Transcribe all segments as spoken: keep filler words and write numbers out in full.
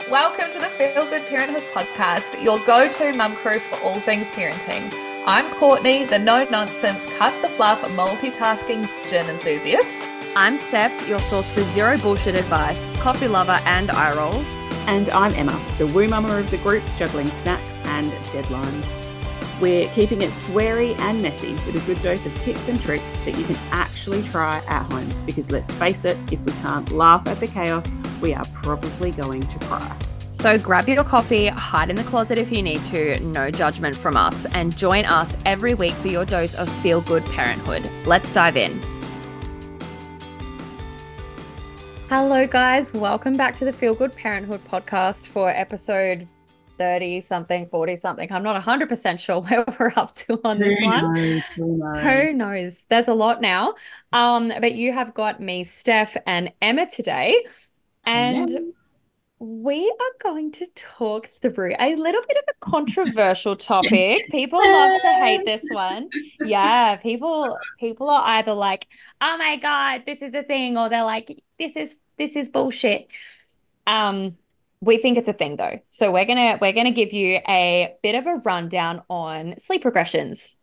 Welcome to the Feel Good Parenthood podcast, your go-to mum crew for all things parenting. I'm Courtney, the no-nonsense, cut-the-fluff, multitasking gin enthusiast. I'm Steph, your source for zero bullshit advice, coffee lover and eye rolls. And I'm Emma, the woo mama of the group, juggling snacks and deadlines. We're keeping it sweary and messy with a good dose of tips and tricks that you can actually try at home. Because let's face it, if we can't laugh at the chaos, we are probably going to cry. So grab your coffee, hide in the closet if you need to, no judgment from us, and join us every week for your dose of Feel Good Parenthood. Let's dive in. Hello guys, welcome back to the Feel Good Parenthood podcast for episode thirty something, forty something. I'm not one hundred percent sure where we're up to on this Who one. knows? Who knows? Who knows? There's a lot now. Um, but you have got me, Steph, and Emma today. And Yeah. we are going to talk through a little bit of a controversial topic. People love to hate this one. Yeah, people people are either like, "Oh my God, this is a thing," or they're like, "This is this is bullshit." Um, we think it's a thing though. So we're gonna we're gonna give you a bit of a rundown on sleep regressions.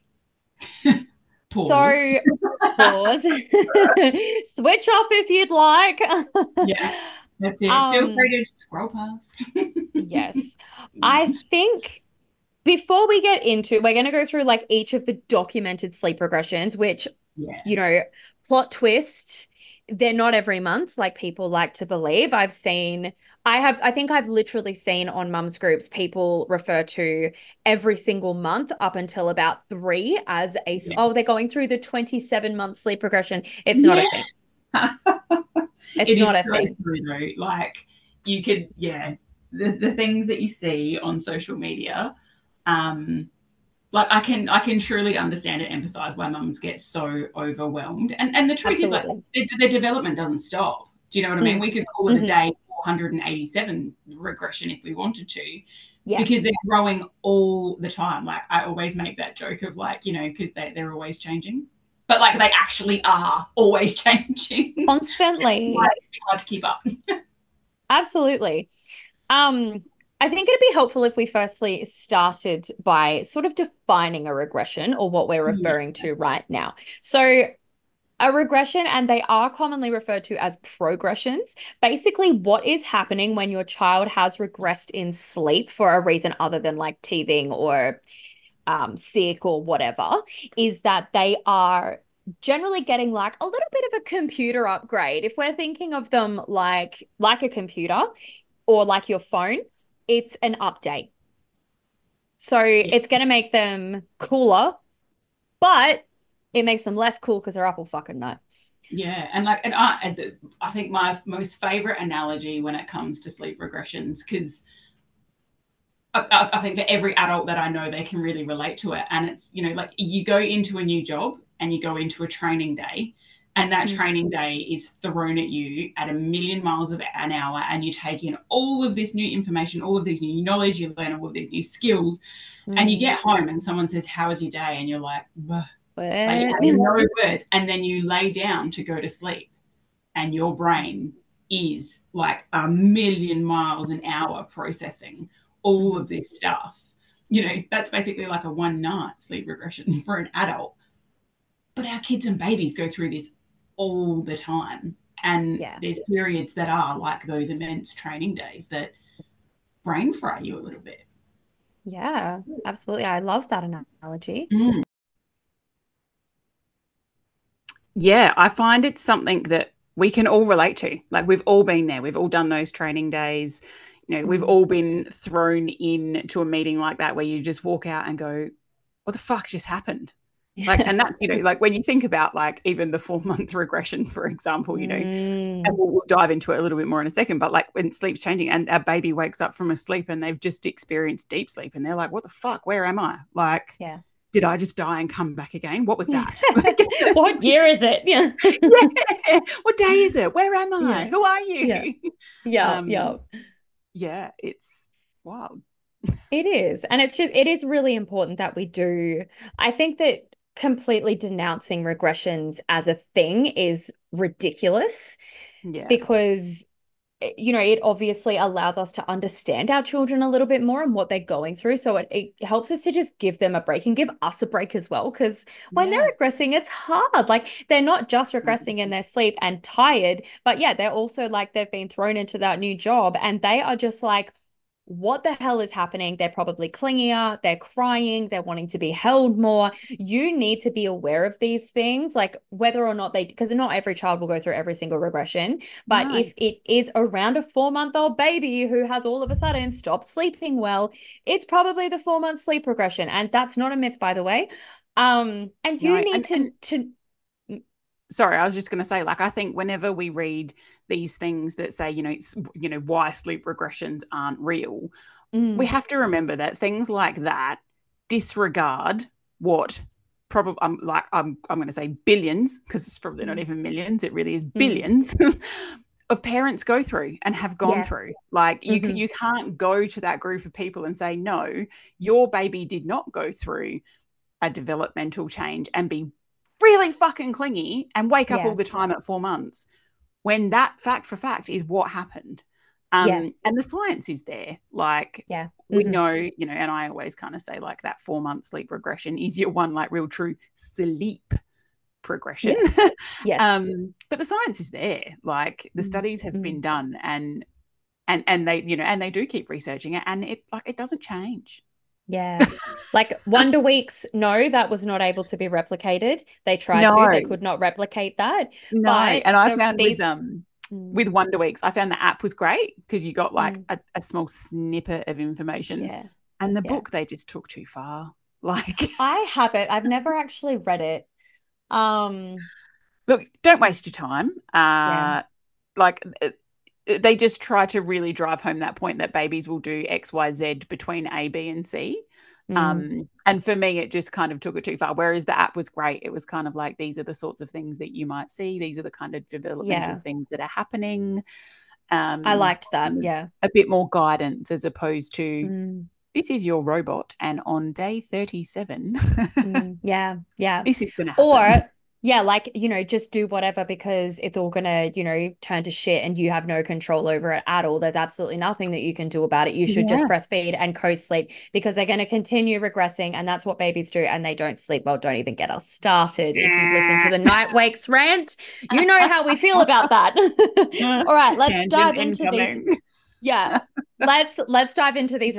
Pause. So pause. Switch off if you'd like. Yeah, that's it. Um, Feel free to scroll past. Yes. I think before we get into, we're going to go through like each of the documented sleep regressions, which, Yeah. you know, plot twist, they're not every month like people like to believe. I've seen, I have, I think I've literally seen on mums groups, people refer to every single month up until about three as a, Yeah. oh, they're going through the twenty-seven month sleep regression. It's not Yeah. a thing. It's It not is a so thing. true though. Like you could, yeah, the, the things that you see on social media, um, like I can I can truly understand and empathize why mums get so overwhelmed. And and the truth Absolutely. is like their, their development doesn't stop. Do you know what I mean? Mm. We could call it Mhm. a day four hundred eighty-seven regression if we wanted to. Yeah. Because they're growing all the time. Like I always make that joke of like, you know, because they, they're always changing. But like they actually are always changing. Constantly. It's hard to keep up. Absolutely. Um, I think it'd be helpful if we firstly started by sort of defining a regression or what we're referring yeah. to right now. So a regression, and they are commonly referred to as progressions, basically what is happening when your child has regressed in sleep for a reason other than like teething or um, sick or whatever, is that they are generally getting like a little bit of a computer upgrade. If we're thinking of them like like a computer or like your phone, it's an update. So yeah. It's going to make them cooler, but it makes them less cool because they're up all fucking nights. Yeah, and like, and I, and I think my most favorite analogy when it comes to sleep regressions, because I, I think for every adult that I know, they can really relate to it. And it's, you know, like you go into a new job and you go into a training day, and that mm-hmm. training day is thrown at you at a million miles of an hour, and you take in all of this new information, all of these new knowledge, you learn all of these new skills, mm-hmm. and you get home and someone says, "How was your day?" And you're like, "Bah." Like, you have no words, and then you lay down to go to sleep, and your brain is like a million miles an hour processing all of this stuff. You know, that's basically like a one night sleep regression for an adult. But our kids and babies go through this all the time, and yeah. there's periods that are like those immense training days that brain fry you a little bit. Yeah, absolutely. I love that analogy. Mm. Yeah, I find it's something that we can all relate to. Like we've all been there. We've all done those training days. You know, mm-hmm. we've all been thrown in to a meeting like that where you just walk out and go, what the fuck just happened? Like, and that's, you know, like when you think about like even the four month regression, for example, you know, mm. and we'll, we'll dive into it a little bit more in a second, but like when sleep's changing and our baby wakes up from a sleep and they've just experienced deep sleep and they're like, what the fuck, where am I? Like, yeah. Did I just die and come back again? What was that? What year is it? Yeah. Yeah. What day is it? Where am I? Yeah. Who are you? Yeah. Yeah. Um, yeah. Yeah. It's wild. It is. And it's just, it is really important that we do. I think that completely denouncing regressions as a thing is ridiculous. Yeah. Because you know, it obviously allows us to understand our children a little bit more and what they're going through. So it, it helps us to just give them a break and give us a break as well. Because when Yeah. they're regressing, it's hard. Like they're not just regressing in their sleep and tired, but yeah, they're also like they've been thrown into that new job and they are just like, what the hell is happening? They're probably clingier, they're crying, they're wanting to be held more. You need to be aware of these things, like whether or not they, because not every child will go through every single regression, but No. if it is around a four-month-old baby who has all of a sudden stopped sleeping well, it's probably the four-month sleep regression. And that's not a myth, by the way. Um, and you No, need and, to, and to sorry, I was just going to say, like, I think whenever we read these things that say, you know, it's, you know, why sleep regressions aren't real, mm, we have to remember that things like that disregard what probably, I'm like, I'm, I'm going to say billions, because it's probably not mm, even millions, it really is mm, billions of parents go through and have gone yeah. through. Like, you, Mhm. you can't go to that group of people and say, no, your baby did not go through a developmental change and be really fucking clingy and wake up Yeah. all the time at four months when that fact for fact is what happened. Um, Yeah. and the science is there. Like, Yeah. we Mhm. know, you know, and I always kind of say, like, that four month sleep regression is your one, like, real true sleep progression. Yes. Yes. um, but the science is there. Like, the Mm, studies have mm. been done, and and and they, you know, and they do keep researching it, and it like it doesn't change. Yeah. Like Wonder Weeks, no, that was not able to be replicated. They tried No, to, they could not replicate that. no. But And I the found with these um mm, with Wonder Weeks, I found the app was great because you got like mm, a, a small snippet of information. yeah. And the Yeah. book they just took too far. Like, I have it. I've never actually read it. Um, look, don't waste your time. yeah. Uh, like, uh, they just try to really drive home that point that babies will do X, Y, Z between A, B, and C. Mm, Um, and for me, it just kind of took it too far. Whereas the app was great. It was kind of like, these are the sorts of things that you might see. These are the kind of developmental yeah. things that are happening. Um, I liked that. and Yeah. a bit more guidance as opposed to, Mm, this is your robot, and on day thirty-seven, mm, yeah. Yeah. this is going to happen. Or yeah, like, you know, just do whatever because it's all gonna, you know, turn to shit and you have no control over it at all. There's absolutely nothing that you can do about it. You should just Yeah. breastfeed and co-sleep because they're going to continue regressing and that's what babies do and they don't sleep well. Don't even get us started. If you've listened to the Night Wakes rant, you know how we feel about that. All right, let's Tangent dive into incoming. these. Yeah, let's let's dive into these.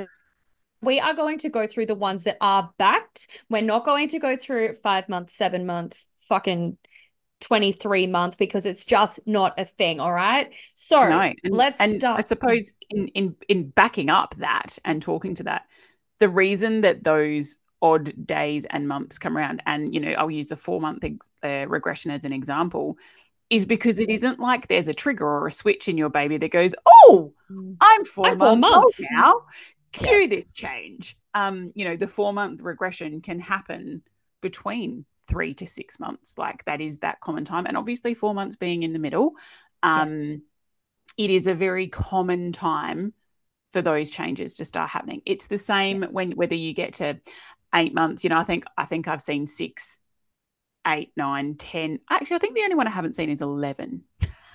We are going to go through the ones that are backed. We're not going to go through five months, seven months, fucking twenty-three month because it's just not a thing. All right. So No, and, let's and start. I suppose in in in backing up that and talking to that, the reason that those odd days and months come around, and you know, I'll use a four month uh, regression as an example, is because it isn't like there's a trigger or a switch in your baby that goes, oh, I'm 4 I'm four months old months. now. Cue Yeah. this change. Um, you know, the four month regression can happen between three to six months. Like, that is that common time. And obviously four months being in the middle, um, it is a very common time for those changes to start happening. It's the same when whether you get to eight months, you know, I think I think I've seen six, eight, nine, ten. Actually, I think the only one I haven't seen is eleven.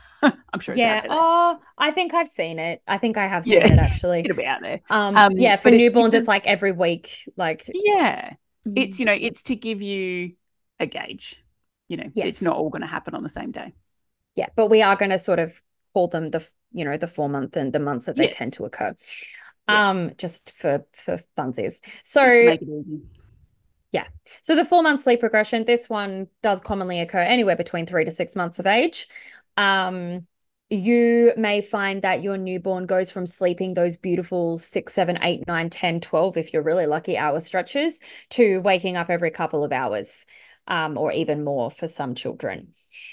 I'm sure it's Yeah. out there. Oh, I think I've seen it. I think I have seen Yeah. it actually. It'll be out there. Um, Um, yeah, for but it- newborns, because- it's like every week. Like, Yeah. mm, It's, you know, it's to give you a gauge. You know, Yes. it's not all going to happen on the same day. yeah, but we are going to sort of call them the, you know, the four month and the months that they Yes. tend to occur. Yeah. Um, just for for funsies. So Just to make it easy. So the four month sleep regression, this one does commonly occur anywhere between three to six months of age. Um, you may find that your newborn goes from sleeping those beautiful six, seven, eight, nine, ten, twelve, if you're really lucky, hour stretches to waking up every couple of hours, um, or even more for some children.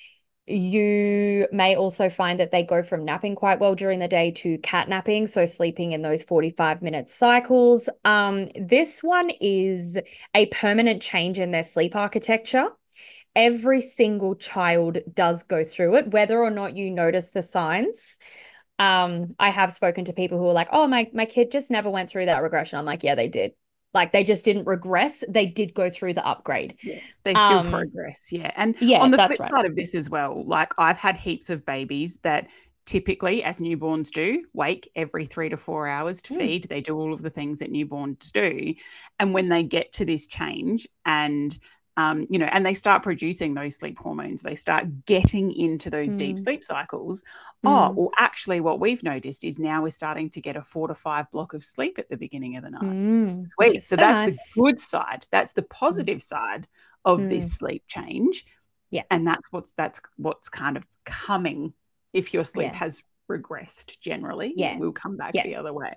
You may also find that they go from napping quite well during the day to cat napping, so sleeping in those forty-five minute cycles. Um, this one is a permanent change in their sleep architecture. Every single child does go through it, whether or not you notice the signs. Um, I have spoken to people who are like, oh, my, my kid just never went through that regression. I'm like, yeah, they did. Like, they just didn't regress. They did go through the upgrade. Yeah, they still Um, progress. Yeah. And yeah, on the that's flip right. side of this as well, like, I've had heaps of babies that typically, as newborns do, wake every three to four hours to Mm. feed. They do all of the things that newborns do. And when they get to this change and Um, you know, and they start producing those sleep hormones, they start getting into those deep Mm. sleep cycles. Mm. Oh, well, actually, what we've noticed is now we're starting to get a four to five block of sleep at the beginning of the night. Mm. Which Sweet. is So so that's nice. the good side. That's the positive side of Mm. this sleep change. Yeah. And that's what's that's what's kind of coming if your sleep Yeah. has regressed generally. Yeah. It will come back Yeah. the other way.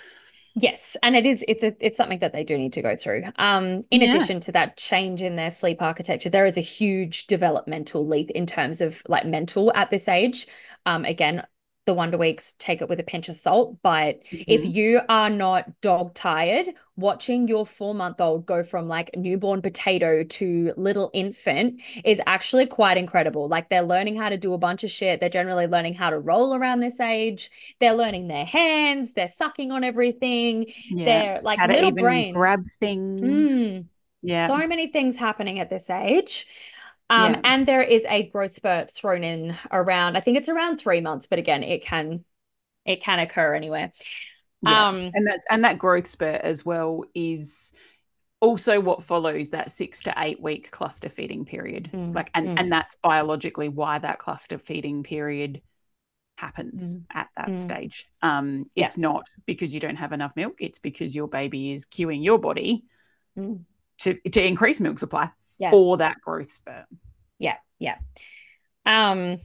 Yes, and it is it's a it's something that they do need to go through. Um, in Yeah. addition to that change in their sleep architecture, there is a huge developmental leap in terms of like mental at this age. Um, again, the Wonder Weeks, take it with a pinch of salt, but if Mhm. you are not dog tired, watching your four-month-old go from like newborn potato to little infant is actually quite incredible. Like they're learning how to do a bunch of shit. They're generally learning how to roll around this age. They're learning their hands. They're sucking on everything. Yeah. They're like How to little even brains. grab things. Mm, Yeah. so many things happening at this age. Um, Yeah. and there is a growth spurt thrown in around, I think it's around three months, but again, it can it can occur anywhere. Yeah. Um, And that's and that growth spurt as well is also what follows that six to eight week cluster feeding period. Mm, like and mm. and that's biologically why that cluster feeding period happens Mm, at that mm. stage. Um, Yeah. it's not because you don't have enough milk. It's because your baby is cueing your body Mm. to to increase milk supply Yeah. for that growth spurt. Yeah, yeah. Um,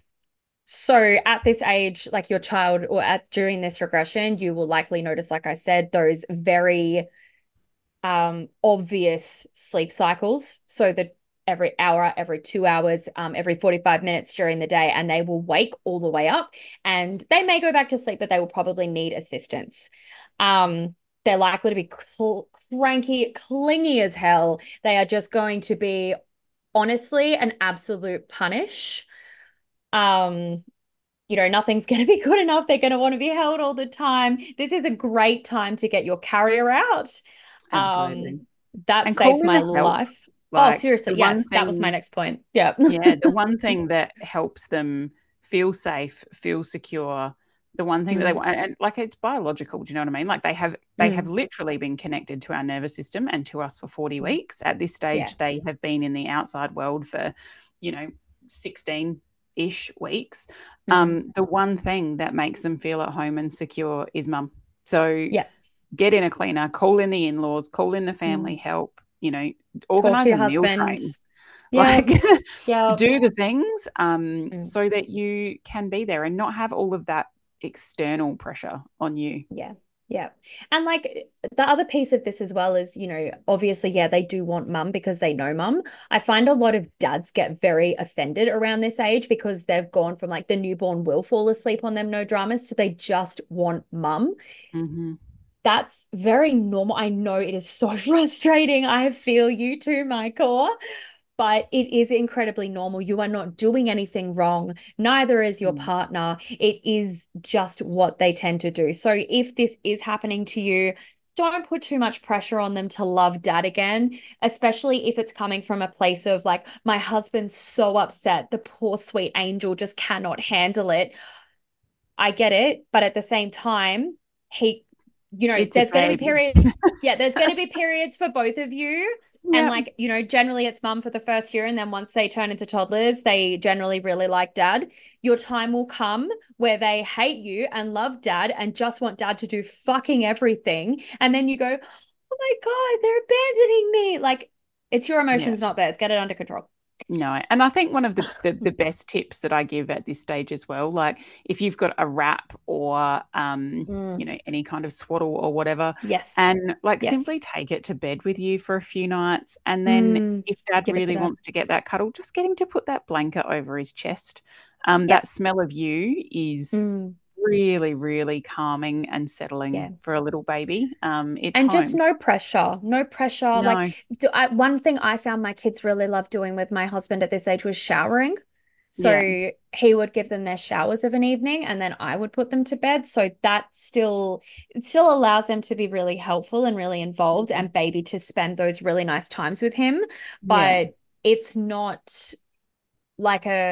so at this age, like your child or at during this regression, you will likely notice, like I said, those very um obvious sleep cycles. So that every hour, every two hours, um, every forty-five minutes during the day, and they will wake all the way up and they may go back to sleep, but they will probably need assistance. Um, they're likely to be cl cranky, clingy as hell. They are just going to be honestly an absolute punish. Um, you know, nothing's going to be good enough. They're going to want to be held all the time. This is a great time to get your carrier out. Absolutely. Um, that And saved call in my the help. life. Like Oh, seriously, the yes, one that was my thing- next point. Yeah. yeah, the one thing that helps them feel safe, feel secure, the one thing that they Mm. want, and, and like it's biological. Do you know what I mean? Like they have, they Mm. have literally been connected to our nervous system and to us for forty Mm. weeks. At this stage, Yeah. they have been in the outside world for, you know, sixteen-ish weeks. Mm. Um, the one thing that makes them feel at home and secure is mum. So Yeah. get in a cleaner, call in the in-laws, call in the family help, you know, organize your a meal husband. train. Yeah. Like Yeah. do the things um, Mm. so that you can be there and not have all of that external pressure on you. Yeah. Yeah. And like the other piece of this as well is, you know, obviously, yeah, they do want mum because they know mum. I find a lot of dads get very offended around this age because they've gone from like the newborn will fall asleep on them, no dramas, to they just want mum. Mm-hmm. That's very normal. I know it is so frustrating. I feel you too, my core. But it is incredibly normal. You are not doing anything wrong. Neither is your Mm. partner. It is just what they tend to do. So if this is happening to you, don't put too much pressure on them to love dad again, especially if it's coming from a place of like, my husband's so upset. The poor sweet angel just cannot handle it. I get it. But at the same time, he, you know, It's a there's going to be baby. periods. Yeah, there's going to be periods for both of you. Yeah. And like, you know, generally it's mum for the first year. And then once they turn into toddlers, they generally really like dad. Your time will come where they hate you and love dad and just want dad to do fucking everything. And then you go, oh my God, they're abandoning me. Like, it's your emotions, not theirs. Get it under control. No, and I think one of the, the the best tips that I give at this stage as well, like if you've got a wrap or um Mm. you know any kind of swaddle or whatever, Yes. and like Yes. simply take it to bed with you for a few nights, and then Mm. if dad Give it to really dad. wants to get that cuddle, just get him to put that blanket over his chest. Um, Yep. that smell of you is Mm. really, really calming and settling Yeah. for a little baby. Um, it's And home. just no pressure, no pressure. No. Like do I, one thing I found my kids really loved doing with my husband at this age was showering. So Yeah. he would give them their showers of an evening and then I would put them to bed. So that still, it still allows them to be really helpful and really involved Mhm. and baby to spend those really nice times with him. Yeah. But it's not like a,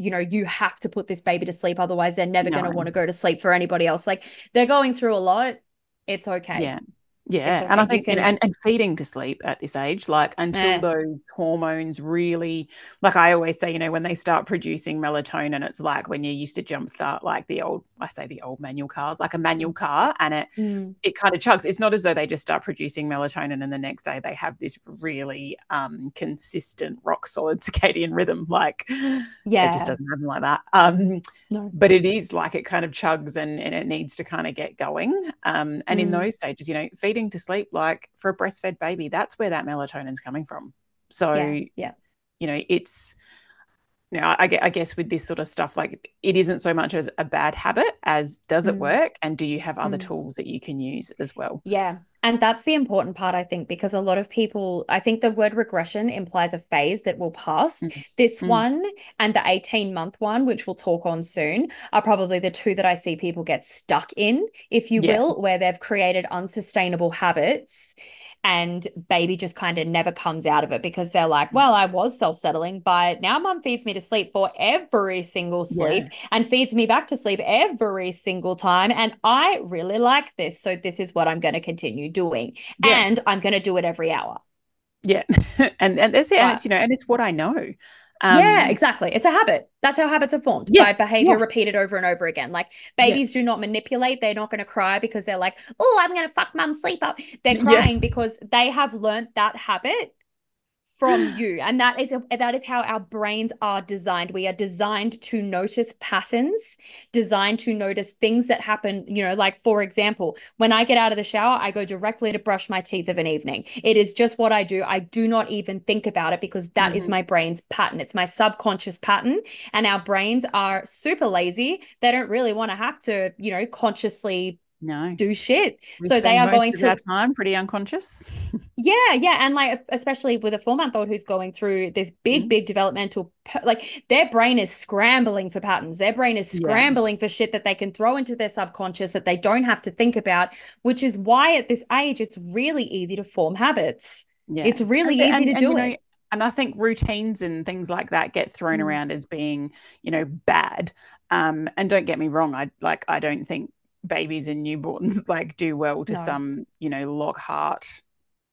you know, you have to put this baby to sleep, otherwise they're never No. going to want to go to sleep for anybody else. Like, they're going through a lot. It's okay. Yeah. Yeah. It's okay. And I You think, can- and, and feeding to sleep at this age, like until Eh. those hormones really, like I always say, you know, when they start producing melatonin, it's like when you used to jumpstart like the old, I say the old manual cars, like a manual car, and it, Mm. it kind of chugs. It's not as though they just start producing melatonin and the next day they have this really um, consistent, rock solid circadian rhythm. Like, Yeah. it just doesn't happen like that. Um, No. but it is like it kind of chugs and, and it needs to kind of get going. Um, and in Mm. those stages, you know, feeding to sleep, like for a breastfed baby, that's where that melatonin's coming from. So, Yeah. Yeah. you know, it's, you know, I, I guess with this sort of stuff, like it isn't so much as a bad habit as does it Mm. work, and do you have other Mm. tools that you can use as well? Yeah. And that's the important part, I think, because a lot of people, I think the word regression implies a phase that will pass. Mm. This Mm. one and the eighteen month one, which we'll talk on soon, are probably the two that I see people get stuck in, if you Yeah. will, where they've created unsustainable habits and baby just kind of never comes out of it because they're like, well, I was self-settling, but now mum feeds me to sleep for every single sleep Yeah. and feeds me back to sleep every single time. And I really like this. So this is what I'm going to continue doing. Yeah. And I'm going to do it every hour. Yeah. and and that's it. And Right. it's, you know, and it's what I know. Yeah, Um, exactly. It's a habit. That's how habits are formed, Yeah, by behavior yeah. repeated over and over again. Like, Yeah. babies do not manipulate. They're not going to cry because they're like, oh, I'm going to fuck mum's sleep up. They're Yeah. crying because they have learnt that habit from you. And that is that is how our brains are designed. We are designed to notice patterns, designed to notice things that happen, you know, like, for example, when I get out of the shower, I go directly to brush my teeth of an evening. It is just what I do. I do not even think about it because that is Mhm. my brain's pattern. It's my subconscious pattern. And our brains are super lazy. They don't really want to have to, you know, consciously No. do shit. We So they spend are most going of to our time pretty unconscious. Yeah, yeah. And like, especially with a four month old who's going through this big, Mm. big developmental, like, their brain is scrambling for patterns. Their brain is Yeah. scrambling for shit that they can throw into their subconscious that they don't have to think about, which is why at this age, it's really easy to form habits. Yeah. It's really And- easy and- to and, do you know, it. and I think routines and things like that get thrown Mm. around as being, you know, bad. Um, and don't get me wrong, I like I don't think babies and newborns like do well to No. some, you know, Lockhart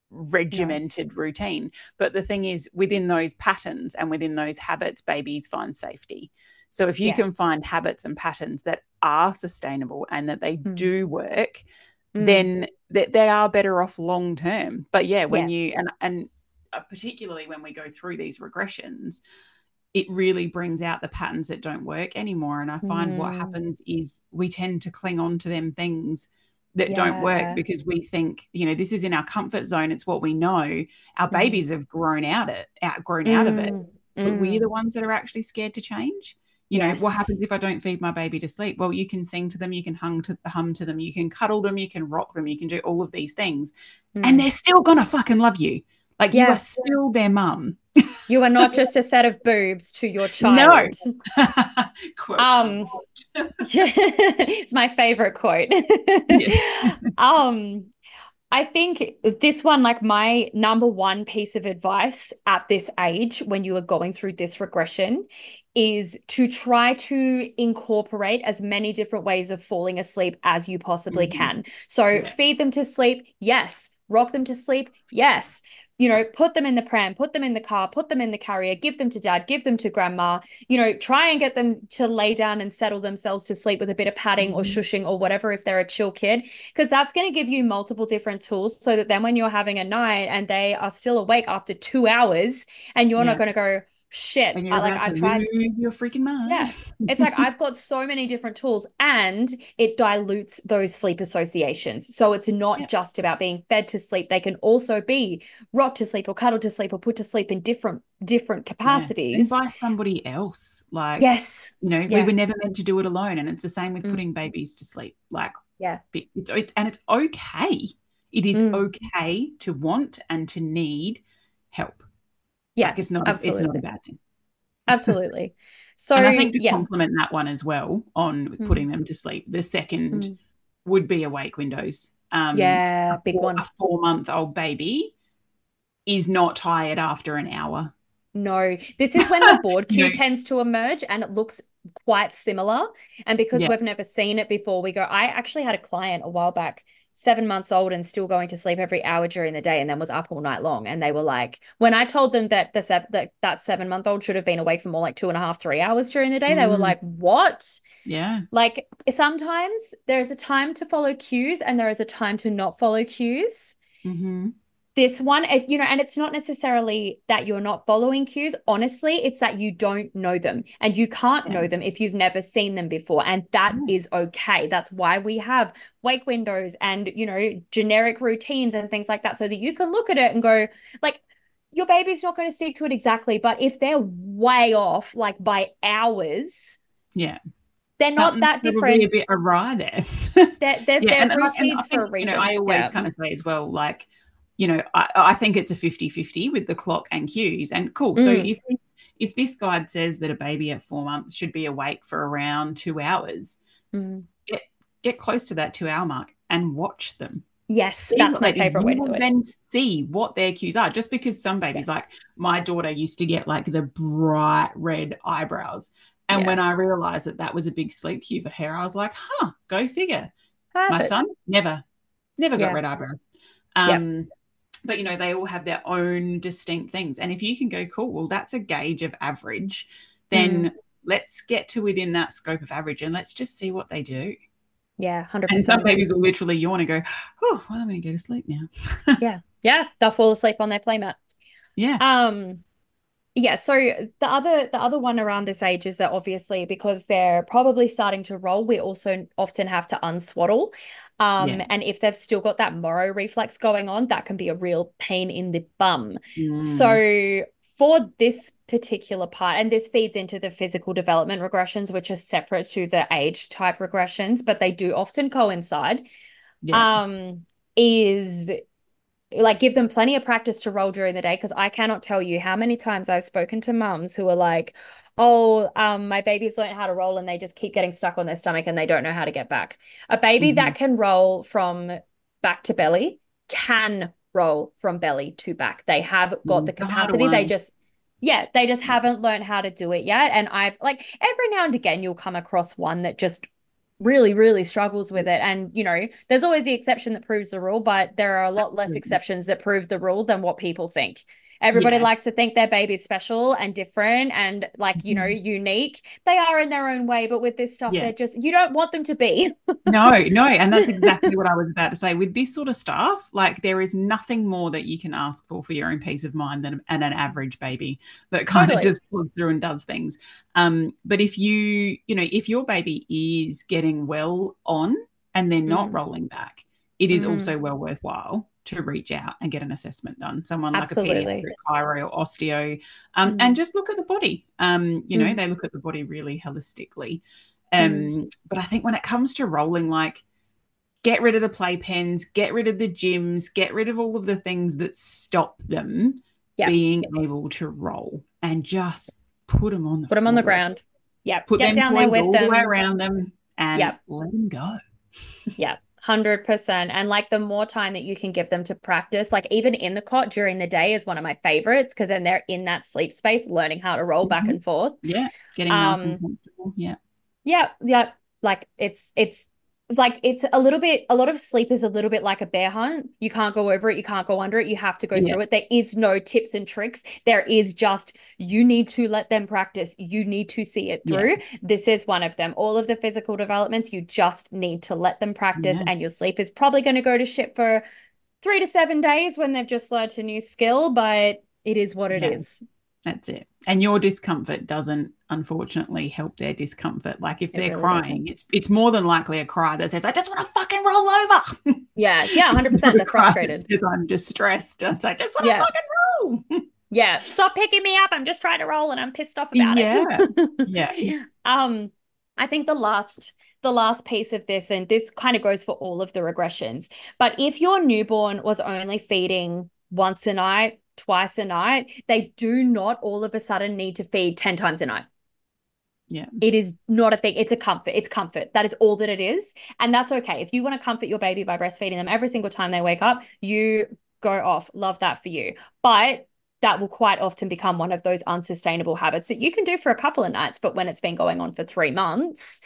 regimented routine. But the thing is, within those patterns and within those habits, babies find safety. So if you Yeah. can find habits and patterns that are sustainable and that they Mm. do work, Mm. then they, they are better off long term. But yeah, when Yeah. you and and uh, particularly when we go through these regressions, it really brings out the patterns that don't work anymore. And I find what Mm. happens is we tend to cling on to them things that don't work Yeah. because we think, you know, this is in our comfort zone. It's what we know. Our Mhm. babies have grown out it, outgrown out of it, Mm. but we're Mm. the ones that are actually scared to change. You know, what happens Yes. if I don't feed my baby to sleep? Well, you can sing to them, you can hum to hum to them, you can cuddle them, you can rock them, you can do all of these things, Mm. and they're still gonna fucking love you. Like, you Yeah. are still their mum. You are not just a set of boobs to your No. child. Quote Um, unquote. Yeah, it's my favorite quote. Yeah. Um, I think this one, like, my number one piece of advice at this age when you are going through this regression is to try to incorporate as many different ways of falling asleep as you possibly Mhm. can. So Yeah. feed them to sleep, yes. Rock them to sleep, yes. You know, put them in the pram, put them in the car, put them in the carrier, give them to dad, give them to grandma, you know, try and get them to lay down and settle themselves to sleep with a bit of patting or Mhm. shushing or whatever if they're a chill kid, because that's going to give you multiple different tools so that then when you're having a night and they are still awake after two hours and you're Yeah. not going to go, shit, And you're I, like about I've to tried. lose your freaking mind. Yeah. It's like I've got so many different tools and it dilutes those sleep associations. So it's not Yeah. just about being fed to sleep. They can also be rocked to sleep or cuddled to sleep or put to sleep in different different Yeah. capacities. And by somebody else. Like, Yes. you know, we Yeah. were never meant to do it alone. And it's the same with Mm. putting babies to sleep. Like, Yeah. it's, it's and it's okay. It is Mm. okay to want and to need help. Yeah. Like, it's not it's not Absolutely. a bad thing. Absolutely. So And I think to yeah. complement that one as well on Mm. putting them to sleep, the second Mm. would be awake windows. Um, Yeah, big for one. a four-month-old baby is not tired after an hour. No, this is when the board cue No. tends to emerge and it looks quite similar. And because Yeah. we've never seen it before, we go, I actually had a client a while back, seven months old and still going to sleep every hour during the day and then was up all night long. And they were like, when I told them that the seven, that, that seven month old should have been awake for more like two and a half, three hours during the day, they were Mm. like, what? Yeah. Like sometimes there's a time to follow cues and there is a time to not follow cues. Mm-hmm. This one, it, you know, and it's not necessarily that you're not following cues. Honestly, it's that you don't know them and you can't Yeah. know them if you've never seen them before. And that Yeah. is okay. That's why we have wake windows and, you know, generic routines and things like that so that you can look at it and go, like, your baby's not going to stick to it exactly. But if they're way off, like by hours, Yeah. they're Something not that probably different. a bit awry there. They're, they're, Yeah, they're and, and I- and I routines for a think, you reason. know, I always Yeah. kind of say as well, like, you know, I, I think it's a fifty-fifty with the clock and cues. And cool. So Mm. if this, if this guide says that a baby at four months should be awake for around two hours, Mm. get get close to that two hour mark and watch them. Yes, See that's what my they do. favorite You way to will do it. then see what their cues are. Just because some babies, Yes. like my daughter used to get like the bright red eyebrows. And Yeah. when I realized that that was a big sleep cue for her, I was like, huh, go figure. My Perfect. son, never, never got Yeah. red eyebrows. Um, But, you know, they all have their own distinct things. And if you can go, cool, well, that's a gauge of average, then Mm. let's get to within that scope of average and let's just see what they do. Yeah, one hundred And some percent. babies will literally yawn and go, oh, well, I'm going to go to sleep now. Yeah. Yeah, they'll fall asleep on their playmat. Yeah. Um, yeah, so the other the other one around this age is that obviously because they're probably starting to roll, we also often have to unswaddle. Um, Yeah. and if they've still got that Moro reflex going on, that can be a real pain in the bum. Mm. So for this particular part, and this feeds into the physical development regressions, which are separate to the age type regressions, but they do often coincide, Yeah. um, is like give them plenty of practice to roll during the day, because I cannot tell you how many times I've spoken to mums who are like, oh, um, my baby's learned how to roll and they just keep getting stuck on their stomach and they don't know how to get back. A baby Mhm. that can roll from back to belly can roll from belly to back. They have got the The harder capacity. They one. just, yeah, they just haven't learned how to do it yet. And I've like every now and again, you'll come across one that just really, really struggles with it. And, you know, there's always the exception that proves the rule, but there are a lot less Absolutely. exceptions that prove the rule than what people think. Everybody Yeah. likes to think their baby's special and different and like, you know, unique. They are in their own way, but with this stuff, Yeah. they're just, you don't want them to be. No, no. And that's exactly what I was about to say. With this sort of stuff, like there is nothing more that you can ask for for your own peace of mind than an, an average baby that kind Totally. of just plugs through and does things. Um, but if you, you know, if your baby is getting well on and they're not Mm. rolling back, it is Mm. also well worthwhile to reach out and get an assessment done. Someone Absolutely. like a pediatric chiro or osteo, um, Mm. and just look at the body. Um, you know, Mm. they look at the body really holistically. Mm. Um, but I think when it comes to rolling, like get rid of the playpens, get rid of the gyms, get rid of all of the things that stop them Yeah. being able to roll, and just put them on the Put them on the floor. ground. Yeah. Put Get them down there toys with all the way them. around them and Yep. let them go. Yeah, one hundred percent. And like the more time that you can give them to practice, like even in the cot during the day is one of my favorites, because then they're in that sleep space learning how to roll back Mhm. and forth. Yeah, getting nice Um, and comfortable. Yeah. Yeah, yeah. Like it's it's like it's a little bit, a lot of sleep is a little bit like a bear hunt. You can't go over it, you can't go under it, you have to go Yeah. through it. There is no tips and tricks. There is just, you need to let them practice. You need to see it Yeah. through. This is one of them. All of the physical developments, you just need to let them practice, Yeah. and your sleep is probably going to go to shit for three to seven days when they've just learned a new skill, but it is what it Yeah. is. That's it. And your discomfort doesn't, unfortunately, help their discomfort. Like if It they're really crying, it's it's more than likely a cry that says, I just want to fucking roll over. Yeah, yeah, one hundred percent. Not a They're cry that frustrated. says, I'm distressed. It's like, I just want to Yeah. fucking roll. Yeah, stop picking me up. I'm just trying to roll and I'm pissed off about Yeah. it. Yeah. Um, I think the last the last piece of this, and this kind of goes for all of the regressions, but if your newborn was only feeding once a night, twice a night, they do not all of a sudden need to feed ten times a night. Yeah. It is not a thing. It's a comfort. It's comfort. That is all that it is. And that's okay. If you want to comfort your baby by breastfeeding them every single time they wake up, you go off. Love that for you. But that will quite often become one of those unsustainable habits that you can do for a couple of nights, but when it's been going on for three months,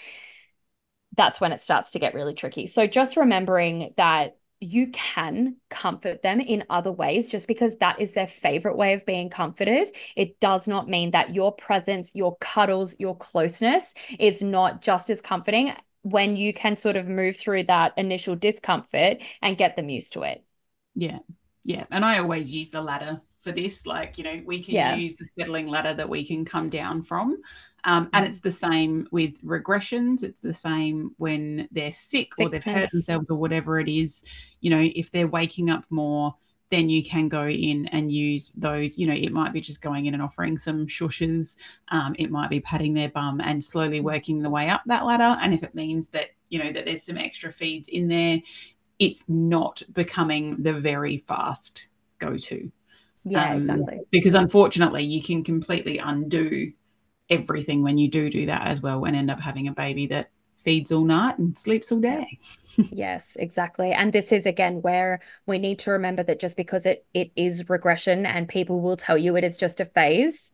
that's when it starts to get really tricky. So just remembering that you can comfort them in other ways. Just because that is their favorite way of being comforted, it does not mean that your presence, your cuddles, your closeness is not just as comforting when you can sort of move through that initial discomfort and get them used to it. Yeah. Yeah. And I always use the ladder for this. Like, you know, we can Yeah. use the settling ladder that we can come down from. Um, and it's the same with regressions. It's the same when they're sick or they've hurt Sickness. themselves or whatever it is. You know, if they're waking up more, then you can go in and use those. You know, it might be just going in and offering some shushes. Um, it might be patting their bum and slowly working the way up that ladder. And if it means that, you know, that there's some extra feeds in there, it's not becoming the very fast go-to. Yeah, Um, exactly. Because unfortunately, you can completely undo everything when you do do that as well and end up having a baby that feeds all night and sleeps all day. Yes, exactly. And this is again where we need to remember that just because it it is regression and people will tell you it is just a phase,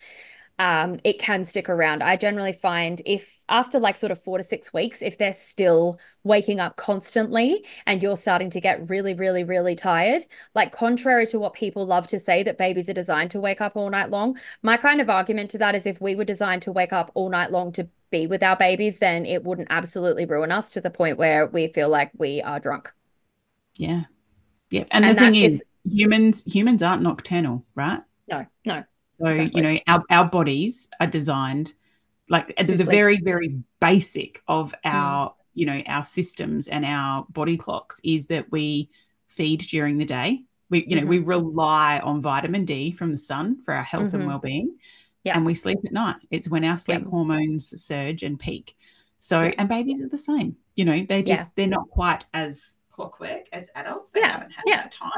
um, it can stick around. I generally find if after like sort of four to six weeks, if they're still waking up constantly and you're starting to get really, really, really tired, like contrary to what people love to say that babies are designed to wake up all night long, my kind of argument to that is if we were designed to wake up all night long to be with our babies, then it wouldn't absolutely ruin us to the point where we feel like we are drunk. Yeah. Yeah. And, And the thing that is, is- humans humans aren't nocturnal, right? No, no. So, Exactly. you know, our, our bodies are designed like at To the sleep. very, very basic of our, you know, our systems and our body clocks is that we feed during the day. We, you know, we rely on vitamin D from the sun for our health and Mhm. well-being. Yeah. And we sleep at night. It's when our sleep Yep. hormones surge and peak. So, Yeah. and babies are the same. You know, they Yeah. just, they're not quite as clockwork as adults. They Yeah. haven't had Yeah. that time.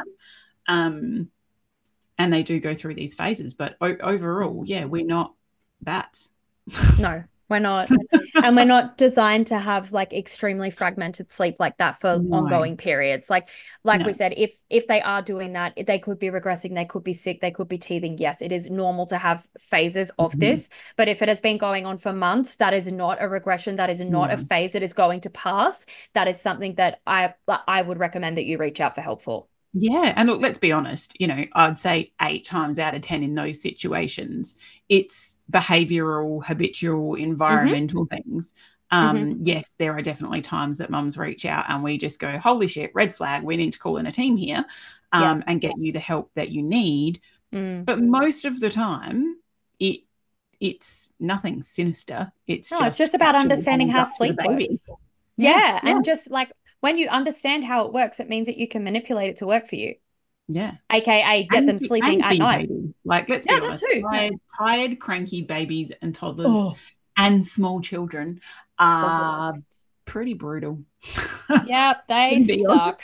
Um, and they do go through these phases. But o- overall, yeah, we're not bats. No, we're not. And we're not designed to have like extremely fragmented sleep like that for No. ongoing periods. Like, like No. we said, if if they are doing that, they could be regressing, they could be sick, they could be teething. Yes, it is normal to have phases of Mhm. this. But if it has been going on for months, that is not a regression. That is not a No. phase that is going to pass. That is something that I I would recommend that you reach out for help for. Yeah. And look, let's be honest, you know, I'd say eight times out of ten in those situations, it's behavioral, habitual, environmental things. Um, yes, there are definitely times that mums reach out and we just go, holy shit, red flag, we need to call in a team here um, Yeah. and get you the help that you need. Mm. But most of the time, it it's nothing sinister. It's No, just it's just about actually understanding hands how up to the sleep baby. works. Yeah, Yeah, yeah. and just like when you understand how it works, it means that you can manipulate it to work for you, Yeah. A K A get And them be- sleeping and at be night. baby. Like, let's Yeah, be that honest, too. Yeah. tired, tired, cranky babies and toddlers Oh, and small children the are worst. pretty brutal. Yep, they To be suck.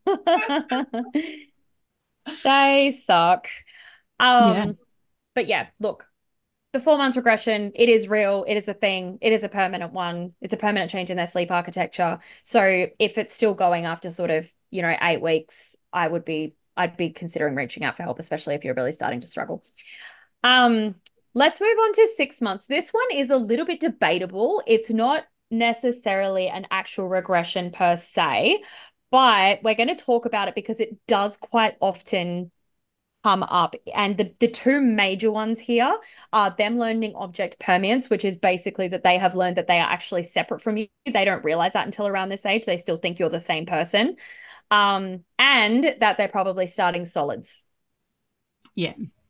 They suck. Um, Yeah. but yeah, look, the four months regression, it is real. It is a thing. It is a permanent one. It's a permanent change in their sleep architecture. So if it's still going after sort of, you know, eight weeks, I would be, I'd be considering reaching out for help, especially if you're really starting to struggle. Um, let's move on to six months. This one is a little bit debatable. It's not necessarily an actual regression per se, but we're going to talk about it because it does quite often come up. And the, the two major ones here are them learning object permanence, which is basically that they have learned that they are actually separate from you. They don't realize that until around this age. They still think you're the same person. Um, and that they're probably starting solids. Yeah.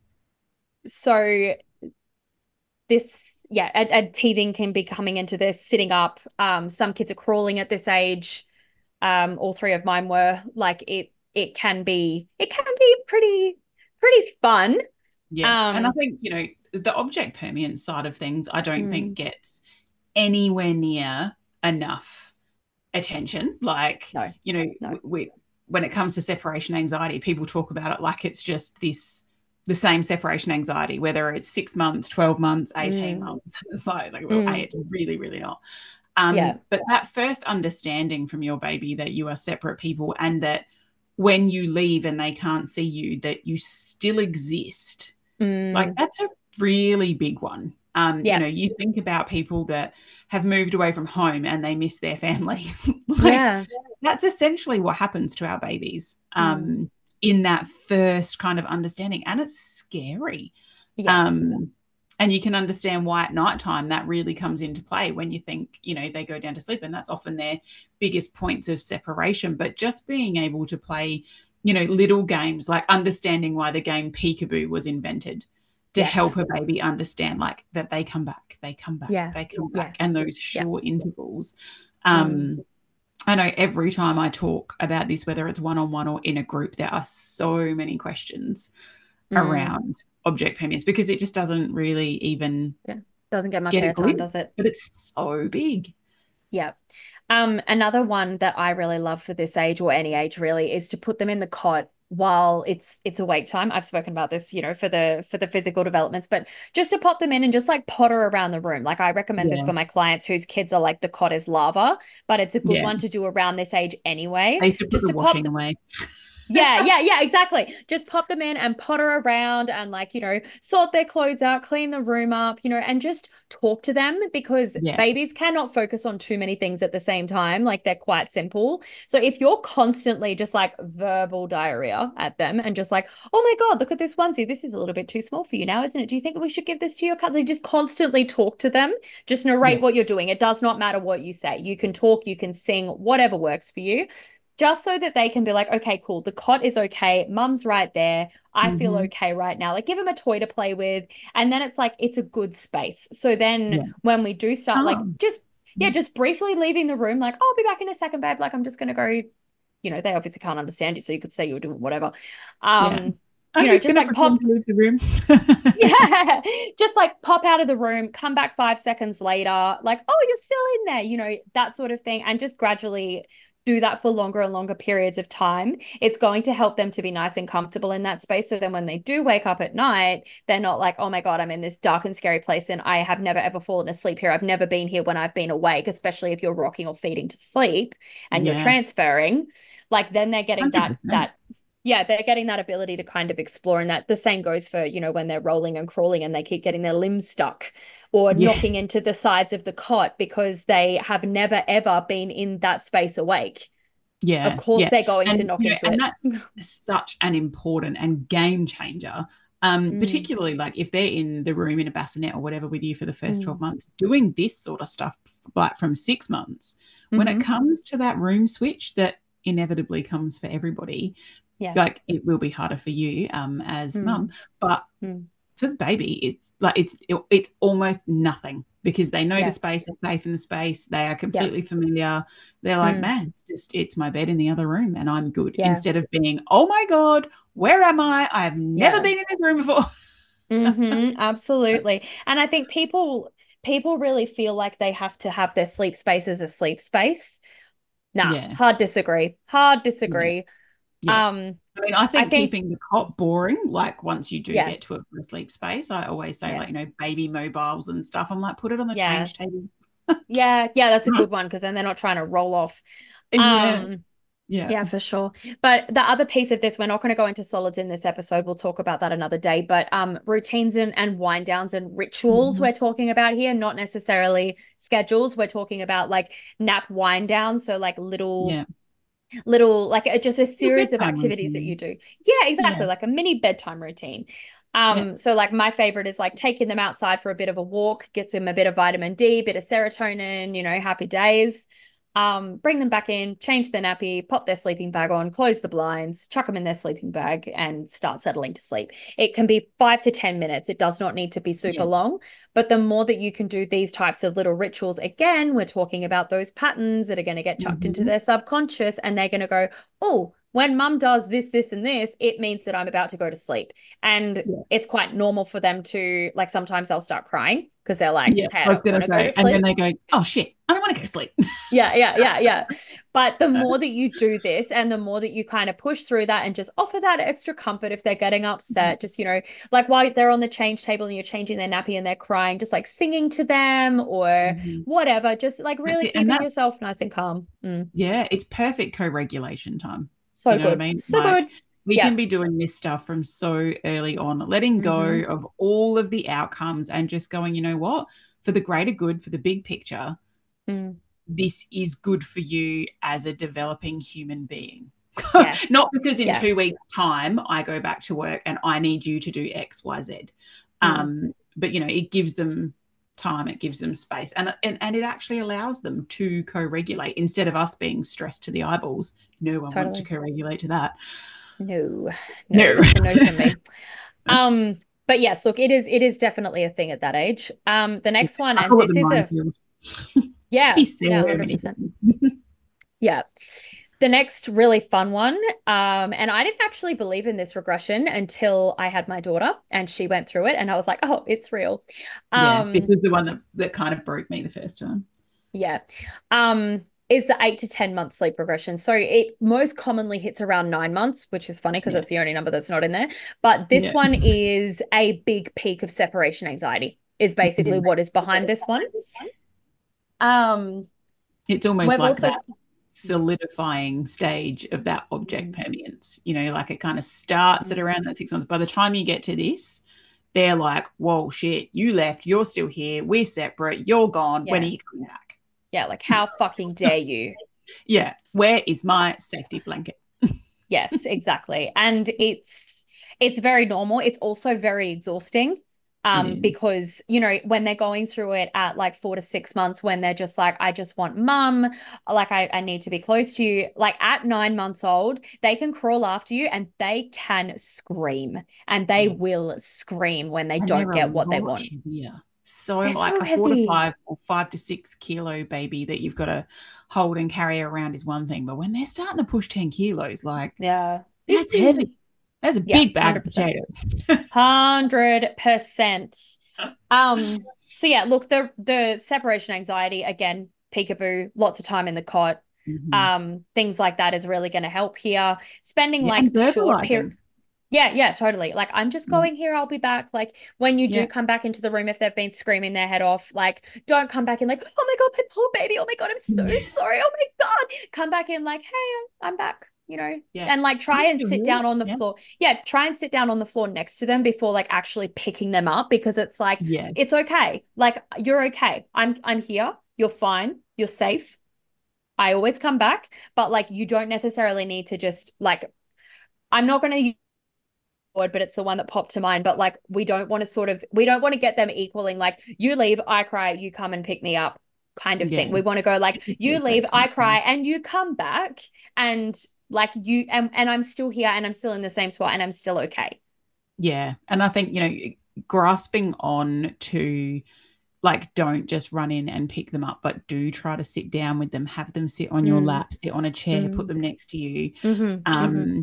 So this, yeah, and, and teething can be coming into this, sitting up. Um, some kids are crawling at this age. Um, all three of mine were. Like it, it can be, it can be pretty, pretty fun. Yeah. Um, and I think, you know, the object permanence side of things, I don't Mm. think gets anywhere near enough attention. Like, No, you know, no. we, when it comes to separation anxiety, people talk about it like it's just this, the same separation anxiety, whether it's six months, twelve months, eighteen Mm. months. It's like, like Mm. hey, it's really, really not. Um, Yeah. But that first understanding from your baby that you are separate people and that when you leave and they can't see you, that you still exist Like Mm. that's a really big one. Um, Yeah. you know, you think about people that have moved away from home and they miss their families. Like Yeah. that's essentially what happens to our babies Mm. um, in that first kind of understanding. And it's scary. Yeah. Um, and you can understand why at nighttime that really comes into play when you think, you know, they go down to sleep, and that's often their biggest points of separation. But just being able to play, you know, little games, like understanding why the game Peekaboo was invented, to Yes. help a baby understand like that they come back, they come back, Yeah. they come Yeah. back, and those Yeah. short intervals. Mm. Um, I know every time I talk about this, whether it's one-on-one or in a group, there are so many questions Mm. around object permanence because it just doesn't really even Yeah. Doesn't get much get a airtime, does glimpse, it? but it's so big. Yeah. Um, another one that I really love for this age, or any age really, is to put them in the cot while it's it's awake time. I've spoken about this, you know, for the for the physical developments, but just to pop them in and just like potter around the room. Like I recommend this Yeah. for my clients whose kids are like the cot is lava, but it's a good Yeah. one to do around this age anyway. I used to put Just the to pop washing away. Yeah, yeah, yeah, exactly. Just pop them in and potter around and like, you know, sort their clothes out, clean the room up, you know, and just talk to them, because Yeah. babies cannot focus on too many things at the same time. Like they're quite simple. So if you're constantly just like verbal diarrhea at them and just like, oh my God, look at this onesie. This is a little bit too small for you now, isn't it? Do you think we should give this to your cousin? Just constantly talk to them. Just narrate Yeah. what you're doing. It does not matter what you say. You can talk, you can sing, whatever works for you, just so that they can be like, okay, cool, the cot is okay, mum's right there, I feel Mhm. okay right now. Like give them a toy to play with, and then it's like it's a good space. So then Yeah. when we do start, like Calm. just yeah, just briefly leaving the room, like, oh, I'll be back in a second, babe. Like I'm just gonna go, you know, they obviously can't understand you, so you could say you were doing whatever. Yeah. Um, I'm you know, just just going to like pop, pretend to leave the room. yeah, just like pop out of the room, come back five seconds later, like, oh, you're still in there, you know, that sort of thing. And just gradually do that for longer and longer periods of time. It's going to help them to be nice and comfortable in that space. So then when they do wake up at night, they're not like, oh my God, I'm in this dark and scary place and I have never ever fallen asleep here. I've never been here when I've been awake, especially if you're rocking or feeding to sleep and you're Yeah. transferring. Like then they're getting that, one hundred percent. that, yeah, they're getting that ability to kind of explore. And that the same goes for, you know, when they're rolling and crawling and they keep getting their limbs stuck or Yeah. knocking into the sides of the cot because they have never ever been in that space awake. Yeah. Of course Yeah. they're going And, to knock you know, into and it. that's such an important and game changer. Um, Mm. particularly like if they're in the room in a bassinet or whatever with you for the first Mm. twelve months, doing this sort of stuff, like from six months, when Mhm. it comes to that room switch that inevitably comes for everybody, Yeah. like it will be harder for you um, as Mm. mum, but Mm. for the baby, it's like it's it's almost nothing because they know Yeah. the space, they're safe in the space, they are Yeah. completely familiar. They're like, Mm. man, it's just it's my bed in the other room and I'm good. Yeah. Instead of being, oh my God, where am I? I have never Yeah. been in this room before. Mm-hmm. Absolutely. And I think people people really feel like they have to have their sleep space as a sleep space. Nah, Yeah. hard disagree. Hard Yeah. disagree. Yeah. Um, I mean, I I think think, keeping the cot boring, like once you do yeah, get to a sleep space, I always say, yeah, like, you know, baby mobiles and stuff. I'm like, put it on the yeah, change table. yeah, yeah, that's a good one because then they're not trying to roll off. Yeah. Um, Yeah. Yeah, for sure. But the other piece of this, we're not going to go into solids in this episode. We'll talk about that another day. But um, routines and, and wind downs and rituals Mhm. we're talking about here, not necessarily schedules. We're talking about like nap wind downs. So like little, Yeah. little, like uh, just a Your series of bedtime activities that you routines. do. Yeah, exactly. Yeah. Like a mini bedtime routine. Yeah. Um, so like my favorite is like taking them outside for a bit of a walk, gets them a bit of vitamin D, bit of serotonin, you know, happy days. Um, bring them back in, change their nappy, pop their sleeping bag on, close the blinds, chuck them in their sleeping bag and start settling to sleep. It can be five to ten minutes. It does not need to be super Yeah. long, but the more that you can do these types of little rituals, again, we're talking about those patterns that are going to get chucked into Mhm. their subconscious and they're going to go, oh, when mum does this, this, and this, it means that I'm about to go to sleep. And Yeah. it's quite normal for them to, like, sometimes they'll start crying because they're like, Yeah. hey, I I was don't gonna want to go say, to and then sleep. they go, oh shit, I don't want to go to sleep. Yeah, yeah, yeah, yeah. But the more that you do this and the more that you kind of push through that and just offer that extra comfort if they're getting upset, just, you know, like while they're on the change table and you're changing their nappy and they're crying, just like singing to them or Mhm. whatever, just like That's really it. And keeping that's, yourself nice and calm. Mm. yeah, it's perfect co-regulation time. Do So you know what I good. mean? So Like good. We Yeah. can be doing this stuff from so early on, letting go Mhm. of all of the outcomes and just going, you know what, for the greater good, for the big picture, Mm. this is good for you as a developing human being. Yeah. Not because in Yeah. two weeks' time I go back to work and I need you to do X, Y, Z. Mm. Um, but, you know, it gives them time, it gives them space, and, and and it actually allows them to co-regulate instead of us being stressed to the eyeballs. No one wants to Totally. co-regulate to that. No, no, No. that's a no from me. Um, but yes, look, it is it is definitely a thing at that age. Um, the next one, I and call it this the is a minefield. yeah, Be so yeah, many one hundred percent. things. Yeah. The next really fun one, um, and I didn't actually believe in this regression until I had my daughter and she went through it, and I was like, oh, it's real. Yeah, this Um, was the one that, that kind of broke me the first time. yeah. Um, is the eight to ten month sleep regression. So it most commonly hits around nine months, which is funny because Yeah. that's the only number that's not in there. But this Yeah. one is a big peak of separation anxiety, is basically Mhm. what is behind this one. Um, It's almost we've like also that solidifying stage of that object permanence. You know, like it kind of starts at around that six months. By the time you get to this, they're like, whoa, shit, you left, you're still here, we're separate, you're gone. When are Yeah. you coming back? Yeah, like how fucking dare you? Yeah. Where is my safety blanket? Yes, exactly. And it's it's very normal. It's also very exhausting. Um, is. because, you know, when they're going through it at like four to six months, when they're just like, I just want mum, like I, I need to be close to you. Like at nine months old, they can crawl after you and they can scream, and they Yeah. will scream when they And don't they're a get what they lot want. heavier. So They're like so a four to heavy. five or five to six kilo baby that you've got to hold and carry around is one thing. But when they're starting to push ten kilos, like Yeah. that's heavy. That's a Yeah, big bag of one hundred percent. potatoes. Hundred percent. Um, so yeah, look, the the separation anxiety, again, peekaboo, lots of time in the cot. Mhm. Um, things like that is really going to help here. Spending Yeah, like and short verbalizing. period. Yeah, yeah, totally. Like, I'm just Mm. going here, I'll be back. Like, when you do Yeah. come back into the room, if they've been screaming their head off, like, don't come back in like, oh my God, my poor baby. Oh my God, I'm so Yeah. sorry. Oh my God. Come back in like, hey, I'm back, you know, Yeah. and like try I'm and still sit here. down on the Yeah. floor. Yeah, try and sit down on the floor next to them before like actually picking them up, because it's like, Yes. it's okay. Like, you're okay. I'm I'm here. You're fine. You're safe. I always come back, but like you don't necessarily need to just like, I'm not going to use the word, but it's the one that popped to mind. But like, we don't want to sort of, we don't want to get them equaling like, you leave, I cry, you come and pick me up kind of Yeah. thing. We want to go like, It's you equal leave, I attention. cry, and you come back, and like you, and, and I'm still here, and I'm still in the same spot, and I'm still okay. Yeah. And I think, you know, grasping on to like, don't just run in and pick them up, but do try to sit down with them, have them sit on your Mm. lap, sit on a chair, Mm. put them next to you, Mm-hmm, um, mm-hmm.